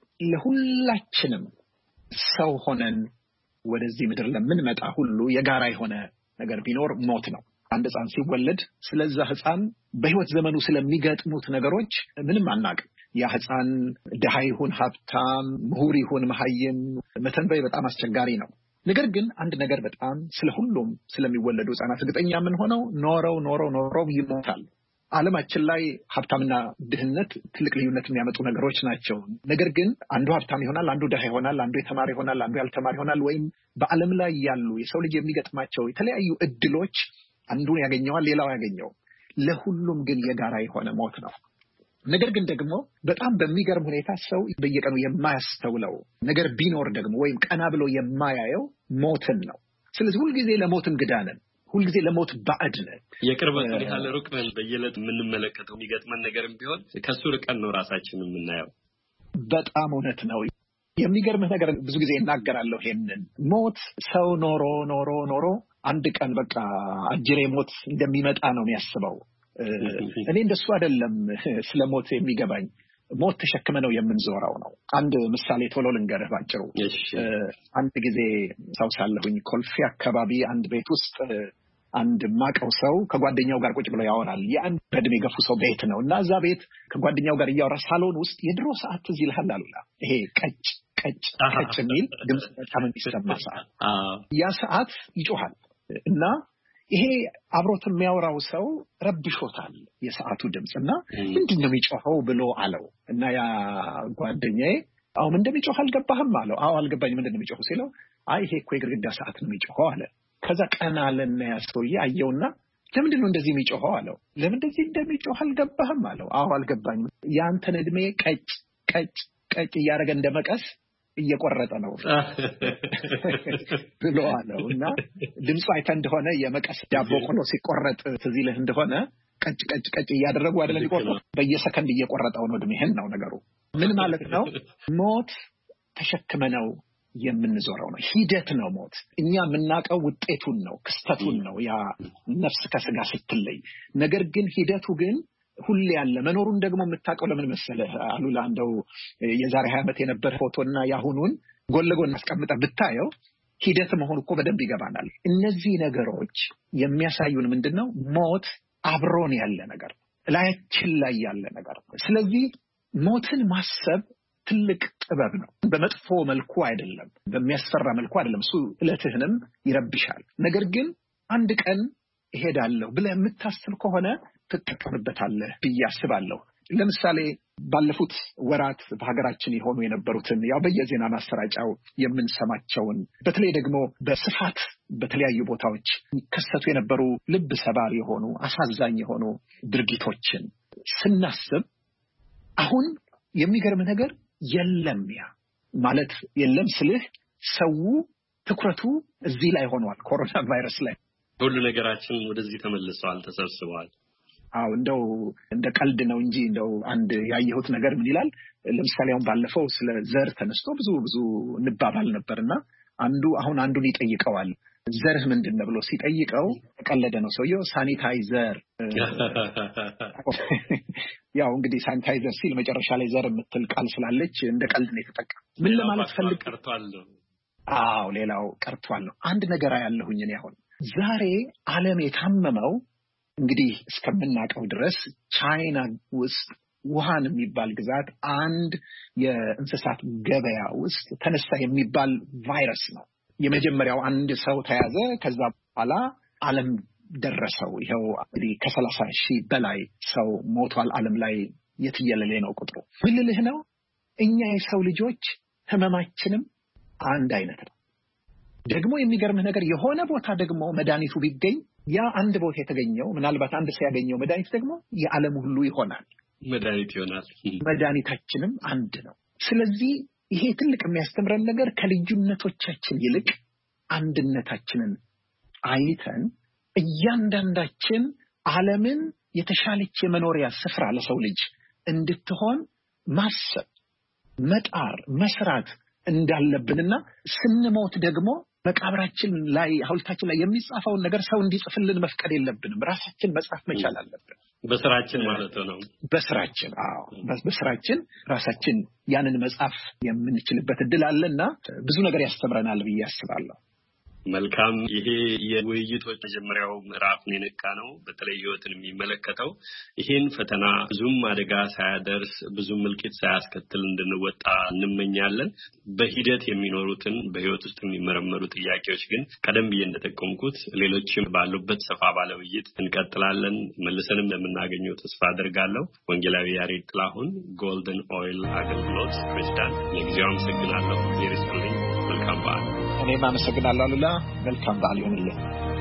ለሁላችንም ሰው ሆነን ወደዚህ ምድር ለምንመጣ ሁሉ የጋራ የሆነ ነገር ቢኖር ሞት ነው። አንድ ሕፃን ሲወለድ ስለዛ ሕፃን በህይወት ዘመኑ ስለሚገጥሙት ነገሮች ምንም አናውቅም። ያ ሕፃን ድሃ ይሁን ሀብታም፣ ምሁር ይሁን መሀይም መተንበይ በጣም አስቸጋሪ ነው። ነገር ግን አንድ ነገር በጣም ስለሁሉም ስለሚወለዱ ሕፃናት እርግጠኛ የምንሆነው ኖረው ይሞታል። ዓለማችን ላይ ሀብታምና ድህነት ትልቅ ልዩነት የሚያመጡ ነገሮች ናቸው። ነገር ግን አንዱ ሀብታም ይሆናል፣ አንዱ ድሃ ይሆናል፣ አንዱ የተማረ ይሆናል፣ አንዱ ያልተማረ ይሆናል። ወይም በዓለም ላይ ያሉ የሰው ልጅ የሚገጥማቸው የተለያዩ እድሎች አንዱን ያገኘዋል፣ ሌላው ያገኘው። ለሁሉም ግን የጋራ የሆነ ሞት ነው። ነገር ግን ደግሞ በጣም በሚገርም ሁኔታ ሰው በየቀኑ የማያስተውለው ነገር ቢኖር ደግሞ ወይም ቀና ብሎ የማያየው ሞትን ነው። ስለዚህ ሁልጊዜ ለሞት እንግዳ ነን። ሁልጊዜ ለሞት ባዕድ ነን። የቅርበቱን ያህል ሩቅ ነን። በየዕለቱ የምንመለከተው የሚገጥመን ነገርም ቢሆን ከሱ ርቀን ነው ራሳችንን የምናየው። በጣም እውነት ነው። የሚገርምህ ነገር ብዙ ጊዜ እናገራለሁ ይሄንን ሞት ሰው ኖሮ አንድ ቀን በቃ አጅሬ ሞት እንደሚመጣ ነው የሚያስበው። እኔ እንደሱ አይደለም ስለ ሞት የሚገባኝ። ሞት ተሸክመ ነው የምንዞረው ነው። አንድ ምሳሌ ቶሎ ልንገርህ ባጭሩ። አንድ ጊዜ ሳውሳለሁኝ ኮልፌ አካባቢ አንድ ቤት ውስጥ አንድ ማቀው ሰው ከጓደኛው ጋር ቁጭ ብሎ ያወራል። የአንድ በእድሜ የገፉ ሰው ቤት ነው እና እዛ ቤት ከጓደኛው ጋር እያወራ ሳሎን ውስጥ የድሮ ሰዓት ትዝ ይልሃል አሉላ። ይሄ ቀጭ የሚል ድምፅ በጣም የሚሰማ ሰዓት። ያ ሰዓት ይጮሃል እና ይሄ አብሮት የሚያወራው ሰው ረብሾታል የሰዓቱ ድምፅ እና ምንድን ነው የሚጮኸው ብሎ አለው። እና ያ ጓደኛዬ አሁን እንደሚጮህ አልገባህም አለው። አዎ አልገባኝ፣ ምንድን ነው የሚጮኸው ሲለው አይ ይሄ እኮ የግድግዳ ሰዓት ነው የሚጮኸው አለ። ከዛ ቀና አለና ያ ሰውዬ አየውና ለምንድን ነው እንደዚህ የሚጮኸው አለው። ለምን እንደዚህ እንደሚጮህ አልገባህም አለው። አዎ አልገባኝም፣ ያንተን እድሜ ቀጭ እያደረገ እንደመቀስ እየቆረጠ ነው ብሎ አለው። እና ድምፁ አይተህ እንደሆነ የመቀስ ዳቦ ቆሎ ሲቆረጥ ትዝ ይልህ እንደሆነ ቀጭ እያደረጉ አይደለም የሚቆርጠው፣ በየሰከንድ እየቆረጠው ነው እድሜህን ነው ነገሩ። ምን ማለት ነው? ሞት ተሸክመነው የምንዞረው ነው። ሂደት ነው ሞት። እኛ የምናውቀው ውጤቱን ነው፣ ክስተቱን ነው፣ ያ ነፍስ ከስጋ ስትለይ። ነገር ግን ሂደቱ ግን ሁሌ ያለ መኖሩን ደግሞ የምታውቀው ለምን መሰለህ አሉላ? እንደው የዛሬ 20 ዓመት የነበረ ፎቶና ያሁኑን ጎን ለጎን አስቀምጠህ ብታየው ሂደት መሆኑ እኮ በደንብ ይገባናል። እነዚህ ነገሮች የሚያሳዩን ምንድነው? ሞት አብሮን ያለ ነገር፣ ላያችን ላይ ያለ ነገር። ስለዚህ ሞትን ማሰብ ትልቅ ጥበብ ነው። በመጥፎ መልኩ አይደለም፣ በሚያስፈራ መልኩ አይደለም። እሱ ዕለትህንም ይረብሻል። ነገር ግን አንድ ቀን እሄዳለሁ ብለህ የምታስብ ከሆነ ትጠቀምበታለህ ብዬ አስባለሁ። ለምሳሌ ባለፉት ወራት በሀገራችን የሆኑ የነበሩትን ያው በየዜና ማሰራጫው የምንሰማቸውን በተለይ ደግሞ በስፋት በተለያዩ ቦታዎች ከሰቱ የነበሩ ልብ ሰባሪ የሆኑ አሳዛኝ የሆኑ ድርጊቶችን ስናስብ አሁን የሚገርም ነገር የለም። ያ ማለት የለም ስልህ ሰው ትኩረቱ እዚህ ላይ ሆኗል፣ ኮሮና ቫይረስ ላይ። ሁሉ ነገራችን ወደዚህ ተመልሷል፣ ተሰብስቧል። አዎ እንደው እንደ ቀልድ ነው እንጂ እንደው አንድ ያየሁት ነገር ምን ይላል? ለምሳሌ አሁን ባለፈው ስለ ዘር ተነስቶ ብዙ እንባባል ነበርና አንዱን ይጠይቀዋል። ዘርህ ምንድን ነው ብሎ ሲጠይቀው ቀለደ ነው ሰውየው። ሳኒታይዘር ያው እንግዲህ ሳኒታይዘር ሲል መጨረሻ ላይ ዘር የምትል ቃል ስላለች እንደ ቀልድ ነው የተጠቀመው። ምን ለማለት ፈልግ? አዎ ሌላው ቀርቷል ነው። አንድ ነገር ያለሁኝ እኔ አሁን ዛሬ ዓለም የታመመው እንግዲህ እስከምናውቀው ድረስ ቻይና ውስጥ ውሃን የሚባል ግዛት አንድ የእንስሳት ገበያ ውስጥ ተነሳ የሚባል ቫይረስ ነው። የመጀመሪያው አንድ ሰው ተያዘ። ከዛ በኋላ ዓለም ደረሰው። ይኸው እንግዲህ ከ30,000 በላይ ሰው ሞቷል ዓለም ላይ። የትየለሌ ነው ቁጥሩ። ምን ልልህ ነው? እኛ የሰው ልጆች ህመማችንም አንድ አይነት ነው። ደግሞ የሚገርምህ ነገር የሆነ ቦታ ደግሞ መድኃኒቱ ቢገኝ ያ አንድ ቦታ የተገኘው ምናልባት አንድ ሰው ያገኘው መድኃኒት ደግሞ የዓለም ሁሉ ይሆናል፣ መድኃኒት ይሆናል። መድኃኒታችንም አንድ ነው። ስለዚህ ይሄ ትልቅ የሚያስተምረን ነገር ከልዩነቶቻችን ይልቅ አንድነታችንን አይተን እያንዳንዳችን ዓለምን የተሻለች የመኖሪያ ስፍራ ለሰው ልጅ እንድትሆን ማሰብ፣ መጣር፣ መስራት እንዳለብንና ስንሞት ደግሞ መቃብራችን ላይ ሐውልታችን ላይ የሚጻፈውን ነገር ሰው እንዲጽፍልን መፍቀድ የለብንም። ራሳችን መጻፍ መቻል አለብን። በስራችን ማለት ነው። በስራችን በስራችን ራሳችን ያንን መጻፍ የምንችልበት እድል አለና ብዙ ነገር ያስተምረናል ብዬ አስባለሁ። መልካም። ይሄ የውይይቶች መጀመሪያው ምዕራፍን የነካ ነው። በተለይ ህይወትን የሚመለከተው ይሄን ፈተና ብዙም አደጋ ሳያደርስ ብዙም ምልክት ሳያስከትል እንድንወጣ እንመኛለን። በሂደት የሚኖሩትን በህይወት ውስጥ የሚመረመሩ ጥያቄዎች ግን ቀደም ብዬ እንደጠቆምኩት ሌሎችም ባሉበት ሰፋ ባለ ውይይት እንቀጥላለን። መልሰንም እንደምናገኘው ተስፋ አድርጋለሁ። ወንጌላዊ ያሬድ ጥላሁን ጎልደን ኦይል አገልግሎት ፕሬዝዳንት፣ ለጊዜው አመሰግናለሁ። ይርስልኝ። መልካም በዓል። እኔም አመሰግናለሁ አሉላ። መልካም በዓል ይሁንልህ።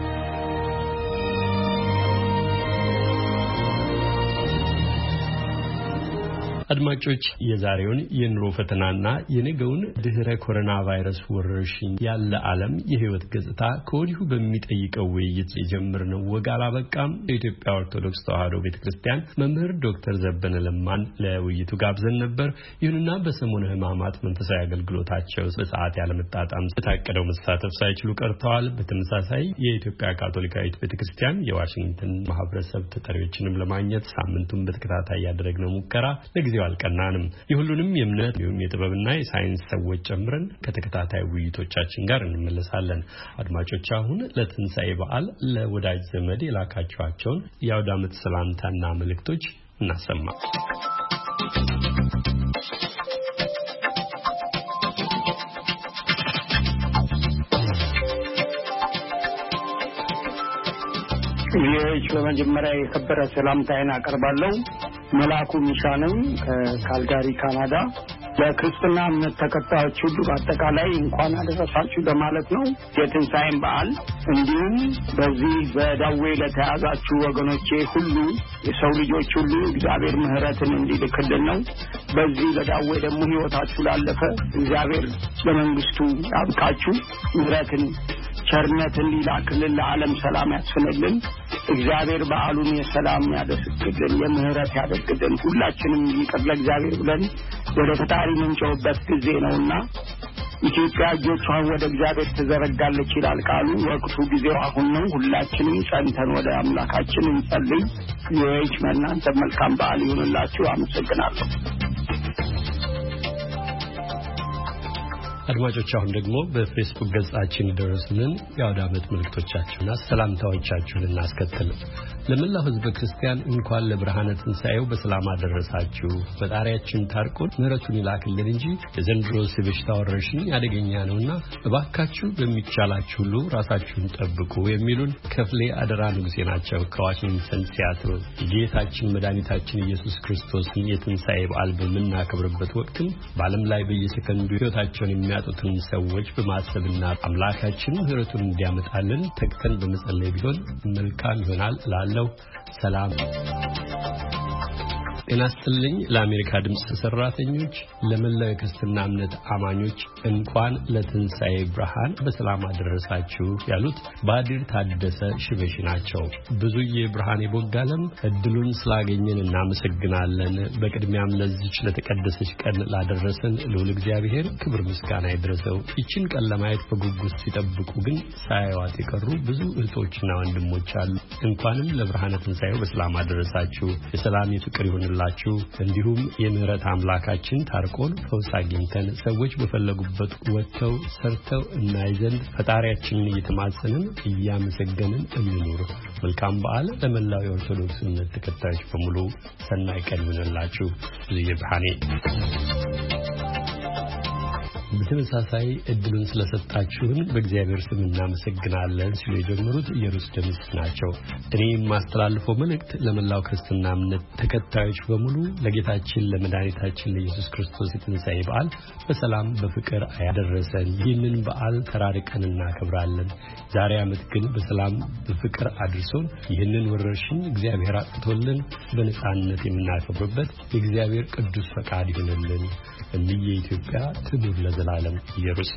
አድማጮች የዛሬውን የኑሮ ፈተናና የነገውን ድህረ ኮሮና ቫይረስ ወረርሽኝ ያለ ዓለም የህይወት ገጽታ ከወዲሁ በሚጠይቀው ውይይት የጀመርነው ወግ አላበቃም። የኢትዮጵያ ኦርቶዶክስ ተዋሕዶ ቤተክርስቲያን መምህር ዶክተር ዘበነ ለማን ለውይይቱ ጋብዘን ነበር። ይሁንና በሰሙነ ሕማማት መንፈሳዊ አገልግሎታቸው በሰዓት ያለመጣጣም የታቀደው መሳተፍ ሳይችሉ ቀርተዋል። በተመሳሳይ የኢትዮጵያ ካቶሊካዊት ቤተክርስቲያን የዋሽንግተን ማህበረሰብ ተጠሪዎችንም ለማግኘት ሳምንቱን በተከታታይ ያደረግነው ሙከራ ለጊዜው አልቀናንም። የሁሉንም የእምነት የጥበብና የሳይንስ ሰዎች ጨምረን ከተከታታይ ውይይቶቻችን ጋር እንመለሳለን። አድማጮች አሁን ለትንሣኤ በዓል ለወዳጅ ዘመድ የላካቸዋቸውን የአውደ ዓመት ሰላምታና መልእክቶች እናሰማ። በመጀመሪያ የከበረ ሰላምታዬን አቀርባለሁ። መላኩ ሚሻንም ከካልጋሪ ካናዳ ለክርስትና እምነት ተከታዮች ሁሉ በአጠቃላይ እንኳን አደረሳችሁ ለማለት ነው። የትንሣኤን በዓል እንዲሁም በዚህ በደዌ ለተያዛችሁ ወገኖቼ ሁሉ የሰው ልጆች ሁሉ እግዚአብሔር ምሕረትን እንዲልክልን ነው። በዚህ በደዌ ደግሞ ሕይወታችሁ ላለፈ እግዚአብሔር ለመንግስቱ ያብቃችሁ። ምሕረትን ቸርነትን ሊላክልን ለዓለም ሰላም ያስፍንልን። እግዚአብሔር በዓሉን የሰላም ያደርግልን፣ የምህረት ያደርግልን። ሁላችንም ይቅር ለእግዚአብሔር ብለን ወደ ፈጣሪ የምንጮህበት ጊዜ ነውና ኢትዮጵያ እጆቿን ወደ እግዚአብሔር ትዘረጋለች ይላል ቃሉ። ወቅቱ ጊዜው አሁን ነው። ሁላችንም ጸንተን ወደ አምላካችን እንጸልይ። የእጅ መናንተ መልካም በዓል ይሁንላችሁ። አመሰግናለሁ። አድማጮች አሁን ደግሞ በፌስቡክ ገጻችን ደረሱልን የአውደ ዓመት መልእክቶቻችሁና ሰላምታዎቻችሁን እናስከትል። ለመላው ሕዝበ ክርስቲያን እንኳን ለብርሃነ ትንሣኤው በሰላም አደረሳችሁ። ፈጣሪያችን ታርቆን ምሕረቱን ይላክልን እንጂ የዘንድሮ የበሽታ ወረርሽኝ አደገኛ ነውና እባካችሁ በሚቻላችሁ ሁሉ ራሳችሁን ጠብቁ የሚሉን ከፍሌ አደራ ንጉሴ ናቸው ከዋሽንግተን ሲያትል። የጌታችን መድኃኒታችን ኢየሱስ ክርስቶስን የትንሣኤ በዓል በምናከብርበት ወቅትም በዓለም ላይ በየሰከንዱ ሕይወታቸውን የሚያጡትን ሰዎች በማሰብና አምላካችን ምሕረቱን እንዲያመጣልን ተግተን በመጸለይ ቢሆን መልካም ይሆናል እላለሁ። ሰላም ጤና ይስጥልኝ። ለአሜሪካ ድምፅ ሰራተኞች፣ ለመላው የክርስትና እምነት አማኞች እንኳን ለትንሣኤ ብርሃን በሰላም አደረሳችሁ ያሉት ባዲር ታደሰ ሽበሺ ናቸው። ብዙዬ ብርሃን የቦጋለም እድሉን ስላገኘን እናመሰግናለን። በቅድሚያም ለዚች ለተቀደሰች ቀን ላደረሰን ልዑል እግዚአብሔር ክብር ምስጋና ይድረሰው። ይችን ቀን ለማየት በጉጉት ሲጠብቁ ግን ሳያዩዋት የቀሩ ብዙ እህቶችና ወንድሞች አሉ። እንኳንም ለብርሃነ ትንሣኤው በሰላም አደረሳችሁ። የሰላም የፍቅር ይሁን ይሁንላችሁ። እንዲሁም የምህረት አምላካችን ታርቆን ፈውስ አግኝተን ሰዎች በፈለጉበት ወጥተው ሰርተው እናይ ዘንድ ፈጣሪያችንን እየተማጸንን እያመሰገንን እንኑር። መልካም በዓል ለመላው የኦርቶዶክስ እምነት ተከታዮች በሙሉ ሰናይ ቀን ይሁንላችሁ። ለየብርሃኔ በተመሳሳይ እድሉን ስለሰጣችሁን በእግዚአብሔር ስም እናመሰግናለን ሲሉ የጀመሩት ኢየሩስ ደምስ ናቸው። እኔ የማስተላልፈው መልእክት ለመላው ክርስትና እምነት ተከታዮች በሙሉ ለጌታችን ለመድኃኒታችን ለኢየሱስ ክርስቶስ የትንሣኤ በዓል በሰላም በፍቅር ያደረሰን። ይህንን በዓል ተራርቀን እናከብራለን። ዛሬ ዓመት ግን በሰላም በፍቅር አድርሶን ይህንን ወረርሽኝ እግዚአብሔር አጥቶልን በነጻነት የምናከብርበት የእግዚአብሔር ቅዱስ ፈቃድ ይሁንልን። እምዬ ኢትዮጵያ ትኑር ለዘላለም። ኢየሩስ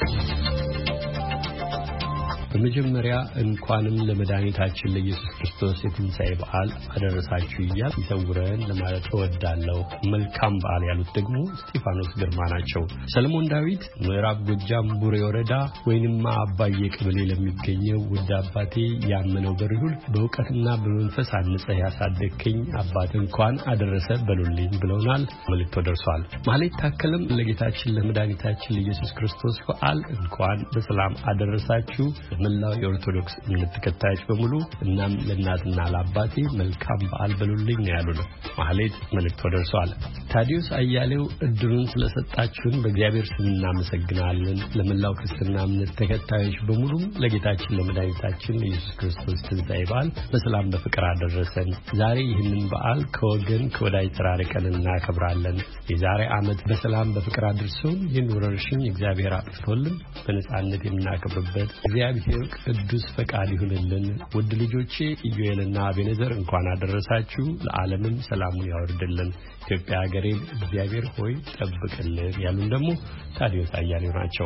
በመጀመሪያ እንኳንም ለመድኃኒታችን ለኢየሱስ ክርስቶስ የትንሣኤ በዓል አደረሳችሁ እያል ይሰውረን ለማለት እወዳለሁ። መልካም በዓል ያሉት ደግሞ እስጢፋኖስ ግርማ ናቸው። ሰለሞን ዳዊት ምዕራብ ጎጃም ቡሬ ወረዳ ወይንማ አባዬ ቀበሌ ለሚገኘው ውድ አባቴ ያመነው በርሁል በእውቀትና በመንፈስ አንጸህ ያሳደግከኝ አባት እንኳን አደረሰ በሉልኝ ብለውናል። መልእክቶ ደርሷል። ማለት ታከለም ለጌታችን ለመድኃኒታችን ለኢየሱስ ክርስቶስ በዓል እንኳን በሰላም አደረሳችሁ። መላው የኦርቶዶክስ እምነት ተከታዮች በሙሉ እናም ለእናትና ለአባቴ መልካም በዓል በሉልኝ ነው ያሉት። ማለት መልእክቶ ደርሷል። ታዲዮስ አያሌው እድሉን ስለሰጣችሁን በእግዚአብሔር ስም እናመሰግናለን። ለመላው ክርስትና እምነት ተከታዮች በሙሉ ለጌታችን ለመድኃኒታችን ለኢየሱስ ክርስቶስ ትንሣኤ በዓል በሰላም በፍቅር አደረሰን። ዛሬ ይህንን በዓል ከወገን ከወዳጅ ተራርቀን እናከብራለን። የዛሬ ዓመት በሰላም በፍቅር አድርሶን ይህን ወረርሽኝ እግዚአብሔር አጥፍቶልን በነጻነት የምናከብርበት እግዚአብሔር ቅዱስ ፈቃድ ይሁንልን። ውድ ልጆቼ ኢዮኤልና አቤኔዘር እንኳን አደረሳችሁ። ለዓለምም ሰላሙን ያወርድልን። ኢትዮጵያ ሀገሬን እግዚአብሔር ሆይ ጠብቅልን ያሉን ደግሞ ታዲዮስ አያሌው ናቸው።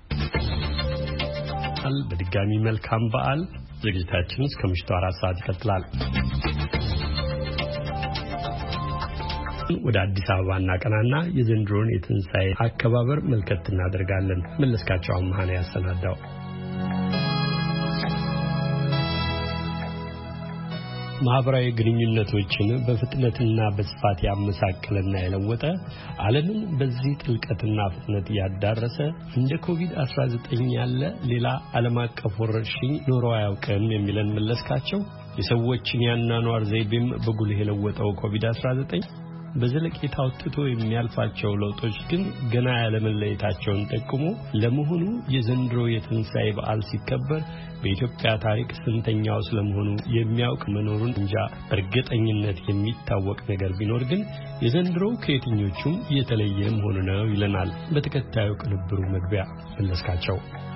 በድጋሚ መልካም በዓል። ዝግጅታችን እስከ ምሽቱ 4 ሰዓት ይቀጥላል። ወደ አዲስ አበባ እናቀናና የዘንድሮን የትንሣኤ አከባበር መልከት እናደርጋለን። መለስካቸው አማሃ ነው ያሰናዳው። ማህበራዊ ግንኙነቶችን በፍጥነትና በስፋት ያመሳቀለና የለወጠ ዓለምን በዚህ ጥልቀትና ፍጥነት ያዳረሰ እንደ ኮቪድ-19 ያለ ሌላ ዓለም አቀፍ ወረርሽኝ ኖሮ አያውቅም የሚለን መለስካቸው የሰዎችን ያኗኗር ዘይቤም በጉልህ የለወጠው ኮቪድ-19 በዘለቄታው ትቶ የሚያልፋቸው ለውጦች ግን ገና ያለመለየታቸውን ጠቁሞ ለመሆኑ የዘንድሮ የትንሣኤ በዓል ሲከበር በኢትዮጵያ ታሪክ ስንተኛው ስለመሆኑ የሚያውቅ መኖሩን እንጃ። እርግጠኝነት የሚታወቅ ነገር ቢኖር ግን የዘንድሮ ከየትኞቹም የተለየ መሆኑ ነው ይለናል በተከታዩ ቅንብሩ መግቢያ መለስካቸው።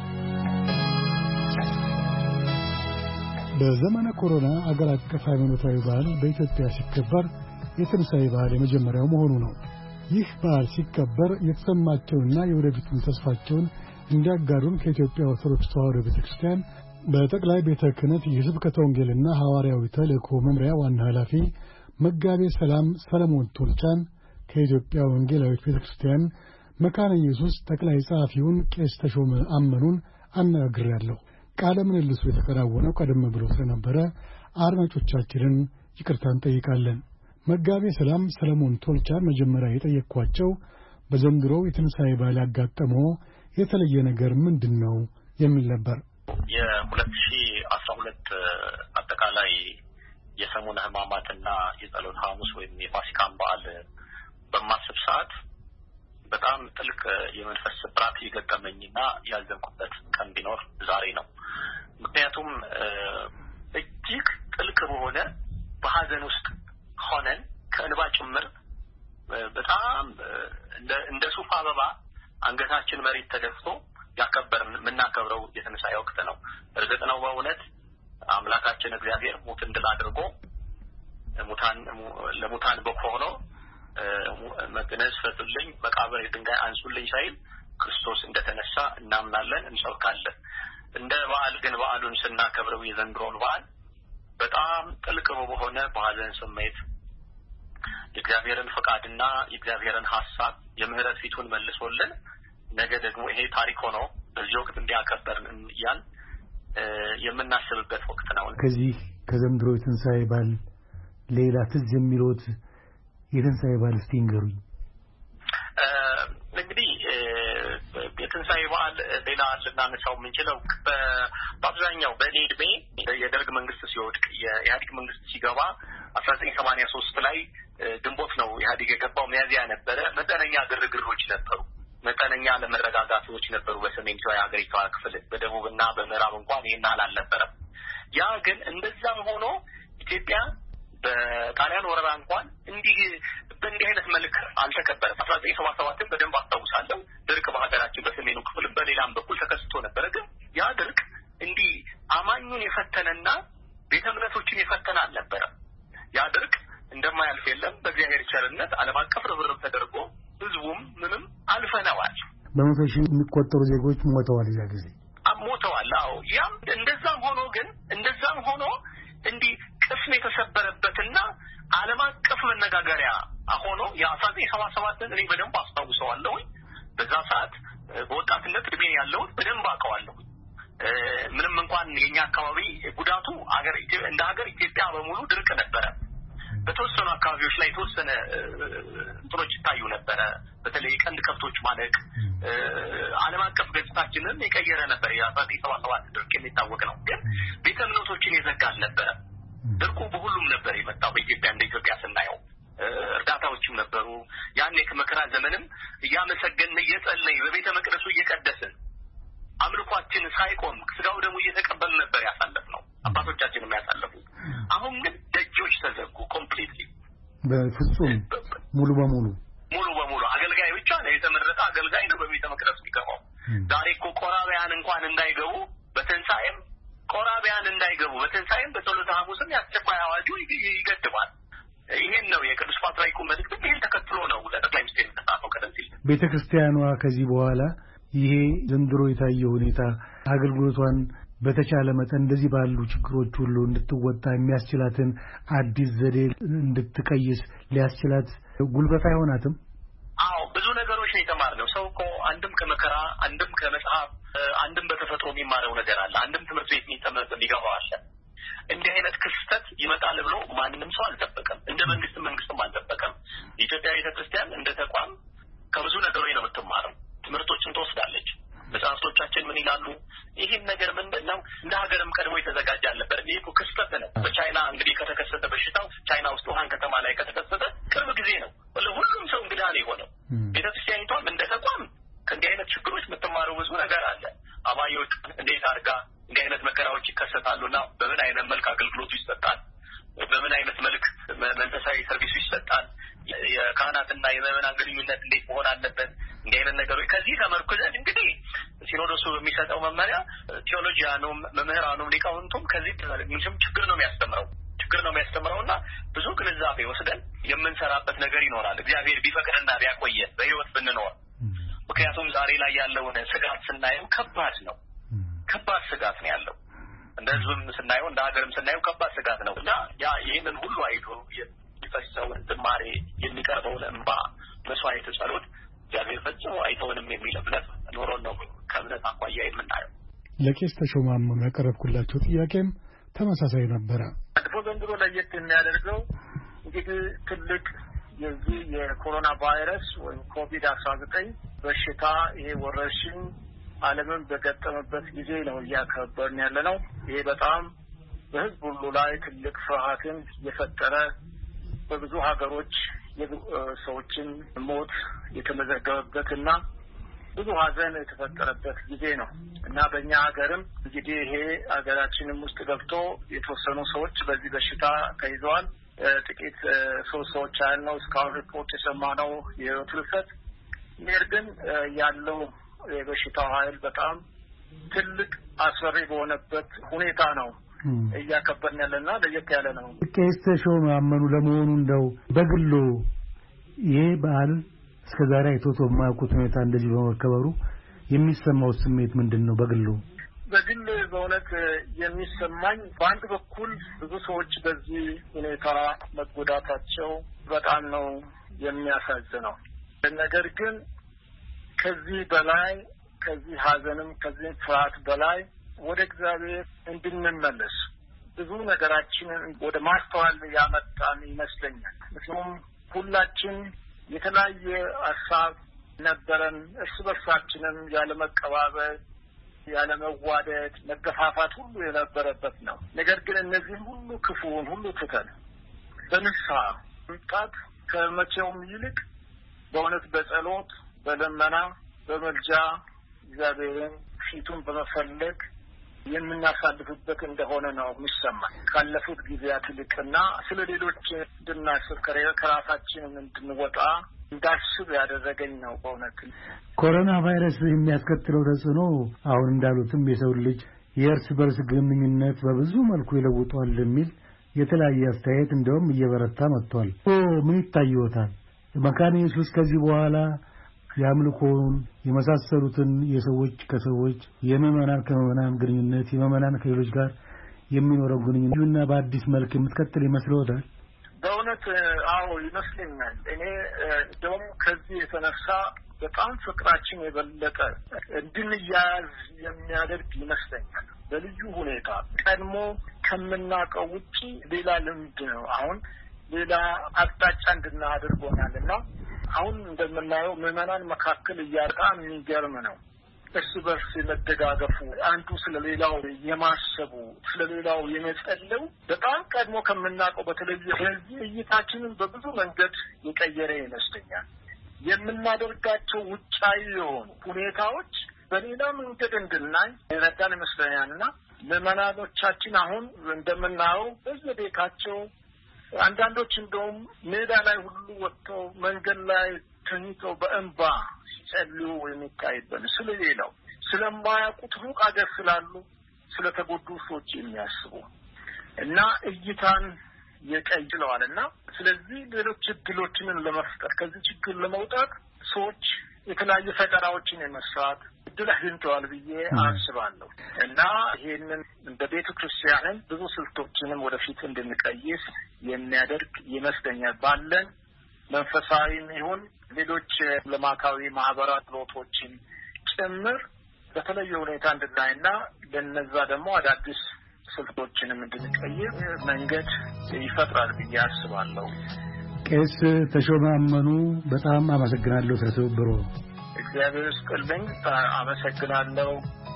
በዘመነ ኮሮና አገር አቀፍ ሃይማኖታዊ በዓል በኢትዮጵያ ሲከበር የትንሣኤ በዓል የመጀመሪያው መሆኑ ነው። ይህ በዓል ሲከበር የተሰማቸውንና የወደፊቱን ተስፋቸውን እንዲያጋሩን ከኢትዮጵያ ኦርቶዶክስ ተዋሕዶ ቤተክርስቲያን በጠቅላይ ቤተ ክህነት የስብከተ ወንጌልና ሐዋርያዊ ተልእኮ መምሪያ ዋና ኃላፊ መጋቤ ሰላም ሰለሞን ቶልቻን፣ ከኢትዮጵያ ወንጌላዊት ቤተክርስቲያን መካነ ኢየሱስ ጠቅላይ ጸሐፊውን ቄስ ተሾመ አመኑን አነጋግሬያለሁ። ቃለ ምልልሱ የተከናወነው ቀደም ብሎ ስለነበረ አድማጮቻችንን ይቅርታ እንጠይቃለን። መጋቤ ሰላም ሰለሞን ቶልቻን መጀመሪያ የጠየቅኳቸው በዘንድሮው የትንሣኤ በዓል ያጋጠመው የተለየ ነገር ምንድን ነው የሚል ነበር። የ2012 አጠቃላይ የሰሙነ ሕማማትና የጸሎት ሐሙስ ወይም የፋሲካን በዓል በማስብ ሰዓት በጣም ጥልቅ የመንፈስ ስብራት የገጠመኝና ያዘንኩበት ቀን ቢኖር ዛሬ ነው። ምክንያቱም እጅግ ጥልቅ በሆነ በሐዘን ውስጥ ሆነን ከእንባ ጭምር በጣም እንደ ሱፍ አበባ አንገታችን መሬት ተደፍቶ የምናከብረው የትንሣኤ ወቅት ነው። እርግጥ ነው በእውነት አምላካችን እግዚአብሔር ሞትን ድል አድርጎ ለሙታን በኮሆኖ መግነዝ ፈቱልኝ፣ መቃብር የድንጋይ አንሱልኝ ሳይል ክርስቶስ እንደተነሳ እናምናለን፣ እንሰብካለን። እንደ በዓል ግን በዓሉን ስናከብረው የዘንድሮን በዓል በጣም ጥልቅ በሆነ በሐዘን ስሜት የእግዚአብሔርን ፈቃድና የእግዚአብሔርን ሐሳብ የምህረት ፊቱን መልሶልን ነገ ደግሞ ይሄ ታሪክ ሆኖ በዚህ ወቅት እንዲያከበርን ያን የምናስብበት ወቅት ነው። ከዚህ ከዘንድሮ የትንሣኤ በዓል ሌላ ትዝ የሚሉት የትንሣኤ በዓል እስቲ ንገሩኝ። እንግዲህ የትንሣኤ በዓል ሌላ ልናነሳው የምንችለው በአብዛኛው በእኔ ዕድሜ የደርግ መንግስት ሲወድቅ የኢህአዴግ መንግስት ሲገባ 1983 ላይ ግንቦት ነው ኢህአዴግ የገባው ሚያዝያ ነበረ። መጠነኛ ግርግሮች ነበሩ፣ መጠነኛ ለመረጋጋቶች ነበሩ በሰሜን የሀገሪቷ ክፍል፣ በደቡብና በምዕራብ እንኳን ይሄን አልነበረም። ያ ግን እንደዛም ሆኖ ኢትዮጵያ በጣሊያን ወረራ እንኳን እንዲህ በእንዲህ አይነት መልክ አልተከበረም። 1977 በደንብ አስታውሳለሁ። ድርቅ በሀገራችን በሰሜኑ ክፍል በሌላም በኩል ተከስቶ ነበረ። ግን ያ ድርቅ እንዲህ አማኙን የፈተነና ቤተ እምነቶችን የፈተነ አልነበረም። ያ ድርቅ እንደማያልፍ የለም። በእግዚአብሔር ቸርነት ዓለም አቀፍ ርብርብ ተደርጎ ህዝቡም ምንም አልፈነዋል። በመቶ ሺህ የሚቆጠሩ ዜጎች ሞተዋል። ያ ጊዜ ሞተዋል። አዎ ያም እንደዛም ሆኖ እንዲህ ቅስም የተሰበረበትና ዓለም አቀፍ መነጋገሪያ ሆኖ የ1977 እኔ በደንብ አስታውሰዋለሁ። በዛ ሰዓት በወጣትነት እድሜ ያለው በደንብ አውቀዋለሁ። ምንም እንኳን የኛ አካባቢ ጉዳቱ እንደ ሀገር ኢትዮጵያ በሙሉ ድርቅ ነበረ። በተወሰኑ አካባቢዎች ላይ የተወሰነ እንትኖች ይታዩ ነበረ። በተለይ ቀንድ ከብቶች ማለቅ ዓለም አቀፍ ገጽታችንን የቀየረ ነበር። የ1977 ድርቅ የሚታወቅ ነው። ግን ቤተ እምነቶችን የዘጋል ነበረ። ድርቁ በሁሉም ነበር የመጣው። በኢትዮጵያ እንደ ኢትዮጵያ ስናየው እርዳታዎችም ነበሩ። ያኔ ከመከራ ዘመንም እያመሰገንን እየጸለይን በቤተ መቅደሱ እየቀደስን አምልኳችን ሳይቆም ስጋው ደግሞ እየተቀበልን ነበር ያሳለፍነው፣ አባቶቻችንም ያሳለፉ። አሁን ግን ደጆች ተዘጉ ኮምፕሊትሊ፣ በፍጹም ሙሉ በሙሉ አገልጋይ ብቻ ነው የተመረጠ አገልጋይ ነው በቤተ መቅደሱ የሚገባው። ዛሬ እኮ ቆራቢያን እንኳን እንዳይገቡ በትንሣኤም በጸሎተ ሐሙስም ያስቸኳይ አዋጁ ይገድባል። ይሄን ነው የቅዱስ ፓትርያርኩ መልእክት። ይሄን ተከትሎ ነው ለጠቅላይ ሚኒስትር የተጻፈው። ቀደም ሲል ቤተክርስቲያኗ ከዚህ በኋላ ይሄ ዘንድሮ የታየው ሁኔታ አገልግሎቷን በተቻለ መጠን እንደዚህ ባሉ ችግሮች ሁሉ እንድትወጣ የሚያስችላትን አዲስ ዘዴ እንድትቀይስ ሊያስችላት ጉልበት አይሆናትም? አዎ ብዙ ነገሮች ነው የተማርነው። ሰው እኮ አንድም ከመከራ አንድም ከመጽሐፍ አንድም በተፈጥሮ የሚማረው ነገር አለ። አንድም ትምህርት ቤት የሚገባው አለ። እንዲህ አይነት ክስተት ይመጣል ብሎ ማንንም ሰው አልጠበቀም። እንደ መንግስትም አልጠበቀም። የኢትዮጵያ ቤተክርስቲያን እንደ ተቋም ከብዙ ነገሮች ነው የምትማረው። ትምህርቶችን ትወስዳለች። መጽሐፍቶቻችን ምን ይላሉ? ይህን ነገር ምንድነው እንደ ሀገርም ቀድሞ የተዘጋጀ አልነበር። ይሄ እኮ ክስተት ነው። በቻይና እንግዲህ ከተከሰተ በሽታው ቻይና ውስጥ ውሃን ከተማ ላይ ከተከሰተ ቅርብ ጊዜ ነው። ሁሉም ሰው እንግዳ ነው የሆነው። ቤተክርስቲያኒቷም እንደ ተቋም ከእንዲህ አይነት ችግሮች የምትማረው ብዙ ነገር አለ። አማኞች እንዴት አድርጋ እንዲህ አይነት መከራዎች ይከሰታሉና በምን አይነት መልክ አገልግሎቱ ይሰጣል፣ በምን አይነት መልክ መንፈሳዊ ሰርቪሱ ይሰጣል፣ የካህናትና የምዕመናን ግንኙነት እንዴት መሆን አለበት፣ እንዲህ አይነት ነገሮች ከዚህ ተመርኩዘን እንግዲህ ሲኖዶሱ በሚሰጠው መመሪያ ቴዎሎጂያኑም መምህራኑም ሊቃውንቱም ከዚህ ችግር ነው የሚያስተምረውና ብዙ ግንዛቤ ወስደን የምንሰራበት ነገር ይኖራል። እግዚአብሔር ቢፈቅድና ቢያቆየን በህይወት ብንኖር። ምክንያቱም ዛሬ ላይ ያለውን ስጋት ስናየው ከባድ ስጋት ነው ያለው። እንደ ህዝብም ስናየው እንደ ሀገርም ስናየው ከባድ ስጋት ነው እና ይህንን ሁሉ አይቶ የሚፈሰውን ዝማሬ የሚቀርበውን እንባ መስዋዕት ጸሎት እግዚአብሔር ፈጽሞ አይተውንም የሚል እምነት ኖሮን ነው ከእምነት አኳያ የምናየው። ለቄስ ተሾመ አመኑ ያቀረብኩላቸው ጥያቄም ተመሳሳይ ነበረ። ዘንድሮ ለየት የሚያደርገው እንግዲህ ትልቅ የዚህ የኮሮና ቫይረስ ወይም ኮቪድ-19 በሽታ ይሄ ወረርሽኝ ዓለምን በገጠመበት ጊዜ ነው እያከበርን ያለነው። ይሄ በጣም በህዝብ ሁሉ ላይ ትልቅ ፍርሃትን የፈጠረ በብዙ ሀገሮች ሰዎችን ሞት የተመዘገበበትና ብዙ ሀዘን የተፈጠረበት ጊዜ ነው እና በእኛ ሀገርም እንግዲህ ይሄ ሀገራችንም ውስጥ ገብቶ የተወሰኑ ሰዎች በዚህ በሽታ ተይዘዋል። ጥቂት 3 ሰዎች ያህል ነው እስካሁን ሪፖርት የሰማነው የህይወት ህልፈት። ነገር ግን ያለው የበሽታው ኃይል በጣም ትልቅ አስፈሪ በሆነበት ሁኔታ ነው እያከበርን ያለና ለየት ያለ ነው። ቄስ ተሾመ አመኑ ለመሆኑ እንደው በግሎ ይሄ በዓል እስከዛሬ አይቶት የማያውቁት ሁኔታ እንደዚህ በመከበሩ የሚሰማው ስሜት ምንድነው? በግል በእውነት የሚሰማኝ በአንድ በኩል ብዙ ሰዎች በዚህ ሁኔታ መጎዳታቸው በጣም ነው የሚያሳዝነው። ነገር ግን ከዚህ በላይ ከዚህ ሀዘንም ከዚህ ፍርሃት በላይ ወደ እግዚአብሔር እንድንመለስ ብዙ ነገራችንን ወደ ማስተዋል ያመጣን ይመስለኛል። ምክንያቱም ሁላችን የተለያየ ሐሳብ ነበረን። እርስ በርሳችንም ያለ መቀባበል ያለ መዋደድ መገፋፋት ሁሉ የነበረበት ነው። ነገር ግን እነዚህ ሁሉ ክፉውን ሁሉ ትተን በንስሐ መምጣት ከመቼውም ይልቅ በእውነት በጸሎት በልመና በመልጃ እግዚአብሔርን ፊቱን በመፈለግ የምናሳልፍበት እንደሆነ ነው የሚሰማኝ። ካለፉት ጊዜያት ይልቅና ስለ ሌሎች እንድናስብ ከራሳችን እንድንወጣ እንዳስብ ያደረገኝ ነው። በእውነት ኮሮና ቫይረስ የሚያስከትለው ተጽዕኖ አሁን እንዳሉትም የሰው ልጅ የእርስ በርስ ግንኙነት በብዙ መልኩ ይለውጣል የሚል የተለያየ አስተያየት እንደውም እየበረታ መጥቷል። ምን ይታየዎታል? መካነ ኢየሱስ ከዚህ በኋላ የአምልኮውን የመሳሰሉትን የሰዎች ከሰዎች የምዕመናን ከምዕመናን ግንኙነት የምዕመናን ከሌሎች ጋር የሚኖረው ግንኙነትና በአዲስ መልክ የምትቀጥል ይመስልዎታል? በእውነት አዎ ይመስለኛል። እኔ ደግሞ ከዚህ የተነሳ በጣም ፍቅራችን የበለጠ እንድንያያዝ የሚያደርግ ይመስለኛል። በልዩ ሁኔታ ቀድሞ ከምናውቀው ውጪ ሌላ ልምድ ነው አሁን ሌላ አቅጣጫ እንድናደርጎናልና አሁን እንደምናየው ምዕመናን መካከል እያጣ የሚገርም ነው። እርስ በርስ የመደጋገፉ አንዱ ስለሌላው የማሰቡ ስለሌላው የመጸለው በጣም ቀድሞ ከምናውቀው በተለየ ስለዚህ እይታችንን በብዙ መንገድ የቀየረ ይመስለኛል። የምናደርጋቸው ውጫዊ የሆኑ ሁኔታዎች በሌላ መንገድ እንድናይ የረዳን ይመስለኛልና ምዕመናኖቻችን አሁን እንደምናየው በየቤታቸው አንዳንዶች እንደውም ሜዳ ላይ ሁሉ ወጥተው መንገድ ላይ ተኝተው በእንባ ሲጸልዩ የሚታይበት ስለሌላው ስለማያውቁት ሩቅ አገር ስላሉ ስለተጎዱ ሰዎች የሚያስቡ እና እይታን የቀይለዋልና ስለዚህ ሌሎች እድሎችን ለመፍጠር ከዚህ ችግር ለመውጣት ሰዎች የተለያዩ ፈጠራዎችን የመስራት እድል አግኝተዋል ብዬ አስባለሁ እና ይሄንን እንደ ቤተ ክርስቲያንን ብዙ ስልቶችንም ወደፊት እንድንቀይስ የሚያደርግ ይመስለኛል። ባለን መንፈሳዊም ይሁን ሌሎች ልማታዊ ማህበራት ሎቶችን ጭምር በተለየ ሁኔታ እንድናይና ለነዛ ደግሞ አዳዲስ ስልቶችንም እንድንቀይር መንገድ ይፈጥራል ብዬ አስባለሁ። ቄስ ተሾመ አመኑ በጣም አመሰግናለሁ ስለተባበሩ። እግዚአብሔር ይስጥልኝ። አመሰግናለሁ።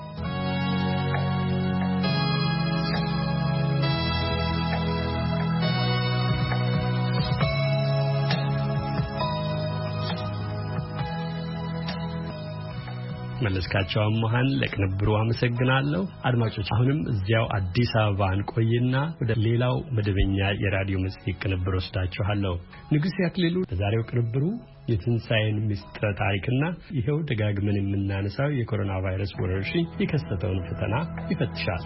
መለስካቸው አማሃን ለቅንብሩ አመሰግናለሁ። አድማጮች አሁንም እዚያው አዲስ አበባ እንቆይና ወደ ሌላው መደበኛ የራዲዮ መጽሔት ቅንብር ወስዳችኋለሁ። ንጉሴ አክሊሉ በዛሬው ቅንብሩ የትንሣኤን ምስጢረ ታሪክና ይኸው ደጋግመን የምናነሳው የኮሮና ቫይረስ ወረርሽኝ የከሰተውን ፈተና ይፈትሻል።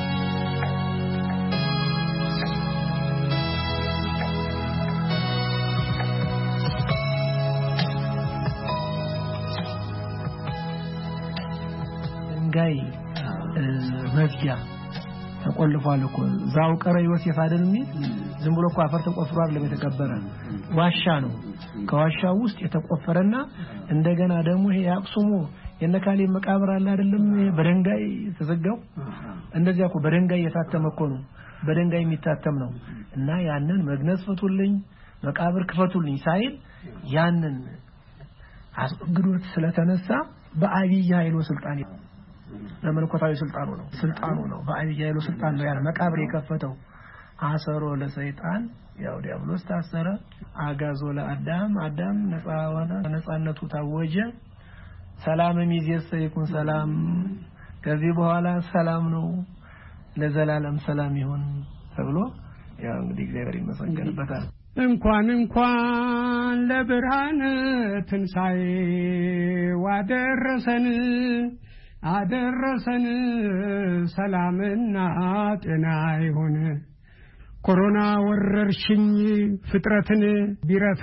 ጋይ መዝጊያ ተቆልፏል እኮ ዛው ቀረ ዮሴፍ አይደለም ዝም ብሎ እኮ አፈር ተቆፍሮ አይደለም የተቀበረ ዋሻ ነው። ከዋሻው ውስጥ የተቆፈረና እንደገና ደግሞ ይሄ ያክሱሙ የነካሌ መቃብር አለ አይደለም በደንጋይ ተዘጋው እንደዚያ እኮ በደንጋይ የታተመ እኮ ነው። በደንጋይ የሚታተም ነው እና ያንን መግነዝ ፍቱልኝ መቃብር ክፈቱልኝ ሳይል ያንን አስግዶት ስለተነሳ በአብይ ኃይሉ ስልጣን ለመለኮታዊ ስልጣኑ ነው በአብይ ኃይሉ ስልጣን ነው ያን መቃብር የከፈተው። አሰሮ ለሰይጣን ያው ዲያብሎስ ታሰረ፣ አጋዞ ለአዳም አዳም ነፃ ሆነ፣ ነፃነቱ ታወጀ። ሰላም ሚዜስ ይኩን ሰላም ከዚህ በኋላ ሰላም ነው ለዘላለም ሰላም ይሁን ተብሎ ያው እንግዲህ እግዚአብሔር ይመስገንበታል። እንኳን ለብርሃነ ትንሣኤ አደረሰን ሰላምና ጤና ይሁን። ኮሮና ወረርሽኝ ፍጥረትን ቢረታ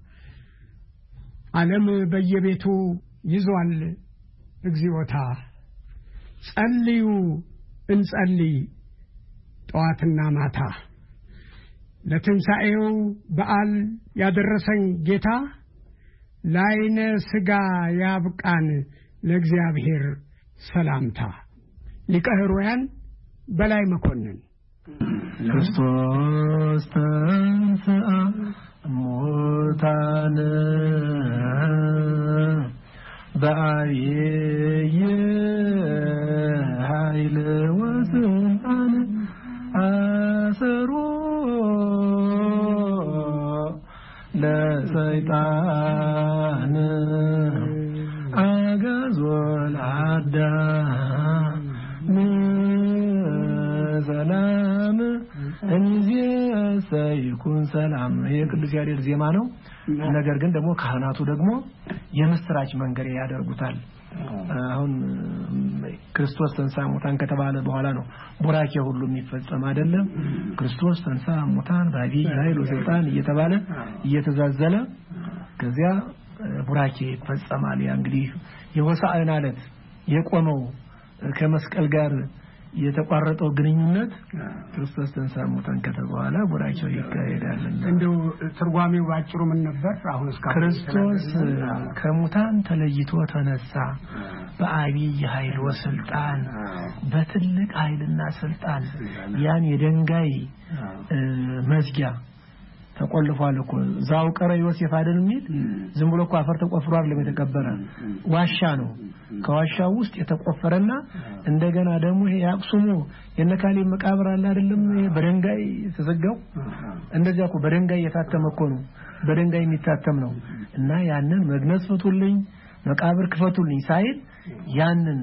ዓለም በየቤቱ ይዟል እግዚኦታ። ጸልዩ እንጸልይ ጠዋትና ማታ ለትንሣኤው በዓል ያደረሰን ጌታ ላይነ ሥጋ ያብቃን ለእግዚአብሔር ሰላምታ። ሊቀ ሕሩያን በላይ መኮንን ክርስቶስ ተንሥአ እሙታን ሙታን በአብይ ኃይል ወስልጣን አሰሮ ለሰይጣን አጋዞ ለአዳም ሰላም እንዚያሰይኩን ሰላም የቅዱስ ያሬድ ዜማ ነው። ነገር ግን ደግሞ ካህናቱ ደግሞ የምስራች መንገር ያደርጉታል። አሁን ክርስቶስ ተንሥአ እሙታን ከተባለ በኋላ ነው ቡራኬ ሁሉ የሚፈጸም አይደለም። ክርስቶስ ተንሥአ እሙታን በአብይ ኃይል ወስልጣን እየተባለ እየተዛዘለ ከዚያ ቡራኬ ይፈጸማል። ያ እንግዲህ የሆሳዕና ዕለት የቆመው ከመስቀል ጋር የተቋረጠው ግንኙነት ክርስቶስ ተንሥአ እሙታን ከተባለ ቡራኬው ይካሄዳል። እንደው ትርጓሜው ባጭሩ ምን ነበር? አሁን እስከ ክርስቶስ ከሙታን ተለይቶ ተነሳ በአብይ ኃይል ወስልጣን በትልቅ ኃይልና ስልጣን ያን የድንጋይ መዝጊያ ተቆልፏል እኮ ዛው ቀረ ዮሴፍ አይደል የሚል ዝም ብሎ እኮ አፈር ተቆፍሮ አይደለም የተቀበረ ዋሻ ነው። ከዋሻው ውስጥ የተቆፈረና እንደገና ደግሞ ይሄ ያክሱሙ የነካሊ መቃብር አለ አይደለም በድንጋይ ተዘጋው እንደዚያ እኮ በድንጋይ የታተመ እኮ ነው። በድንጋይ የሚታተም ነው እና ያንን መግነዝ ፍቱልኝ መቃብር ክፈቱልኝ ሳይል ያንን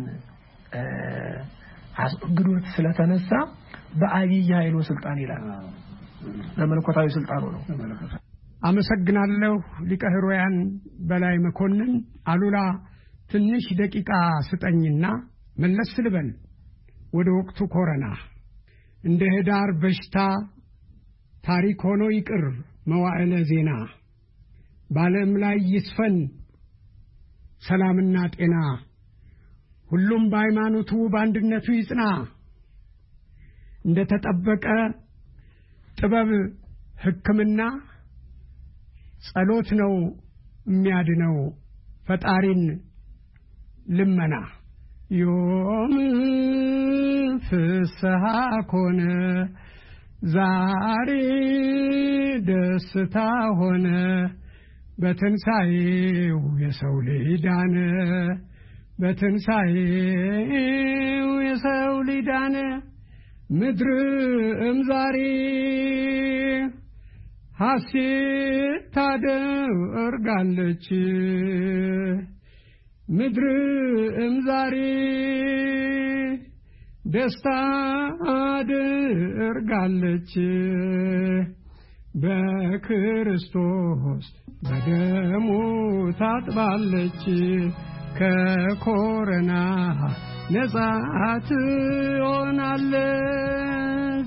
አስግዶት ስለተነሳ በአብይ ኃይል ወስልጣን ይላል። ለመለኮታዊ ስልጣኑ ነው። አመሰግናለሁ ሊቀ ሕሩያን በላይ መኮንን። አሉላ ትንሽ ደቂቃ ስጠኝና መለስ ልበል ወደ ወቅቱ ኮሮና። እንደ ህዳር በሽታ ታሪክ ሆኖ ይቅር መዋዕለ ዜና በዓለም ላይ ይስፈን ሰላምና ጤና ሁሉም በሃይማኖቱ በአንድነቱ ይጽና። እንደ ተጠበቀ ጥበብ ሕክምና ጸሎት ነው የሚያድነው ፈጣሪን ልመና። ዮም ፍስሐ ኮነ ዛሬ ደስታ ሆነ በትንሣኤው የሰው ልጅ ዳነ በትንሣኤው የሰው ልጅ ዳነ። ምድርም ዛሬ ሐሴት ታደርጋለች ምድርም ዛሬ ደስታ አድርጋለች በክርስቶስ በደሙ ታጥባለች ከኮሮና ነጻ ትሆናለች።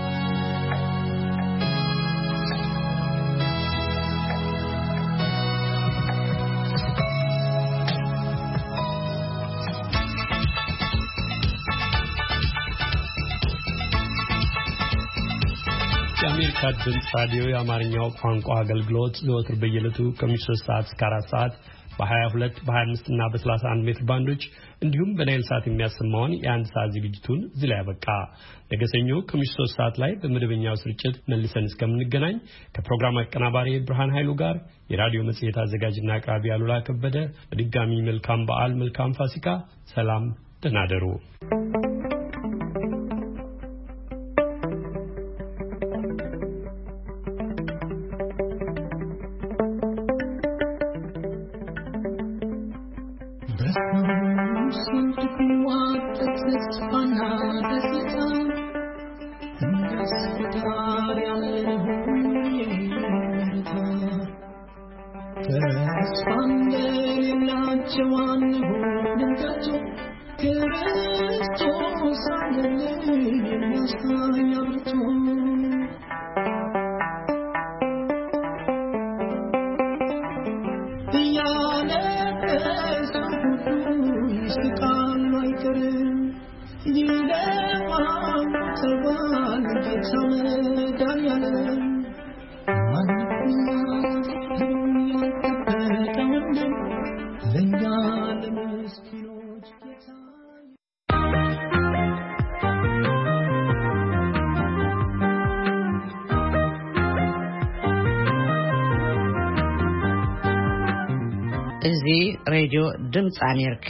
የአሜሪካ ድምፅ ራዲዮ የአማርኛው ቋንቋ አገልግሎት ዘወትር በየዕለቱ ከምሽቱ 3 ሰዓት እስከ 4 ሰዓት በ22 በ25 እና በ31 ሜትር ባንዶች እንዲሁም በናይል ሳት የሚያሰማውን የአንድ ሰዓት ዝግጅቱን እዚህ ላይ ያበቃ። ነገ ሰኞ ከምሽቱ 3 ሰዓት ላይ በመደበኛው ስርጭት መልሰን እስከምንገናኝ ከፕሮግራም አቀናባሪ ብርሃን ኃይሉ ጋር የራዲዮ መጽሔት አዘጋጅና አቅራቢ አሉላ ከበደ በድጋሚ መልካም በዓል መልካም ፋሲካ ሰላም ደህና ደሩ። እዚ ሬድዮ ድምጽ አሜሪካ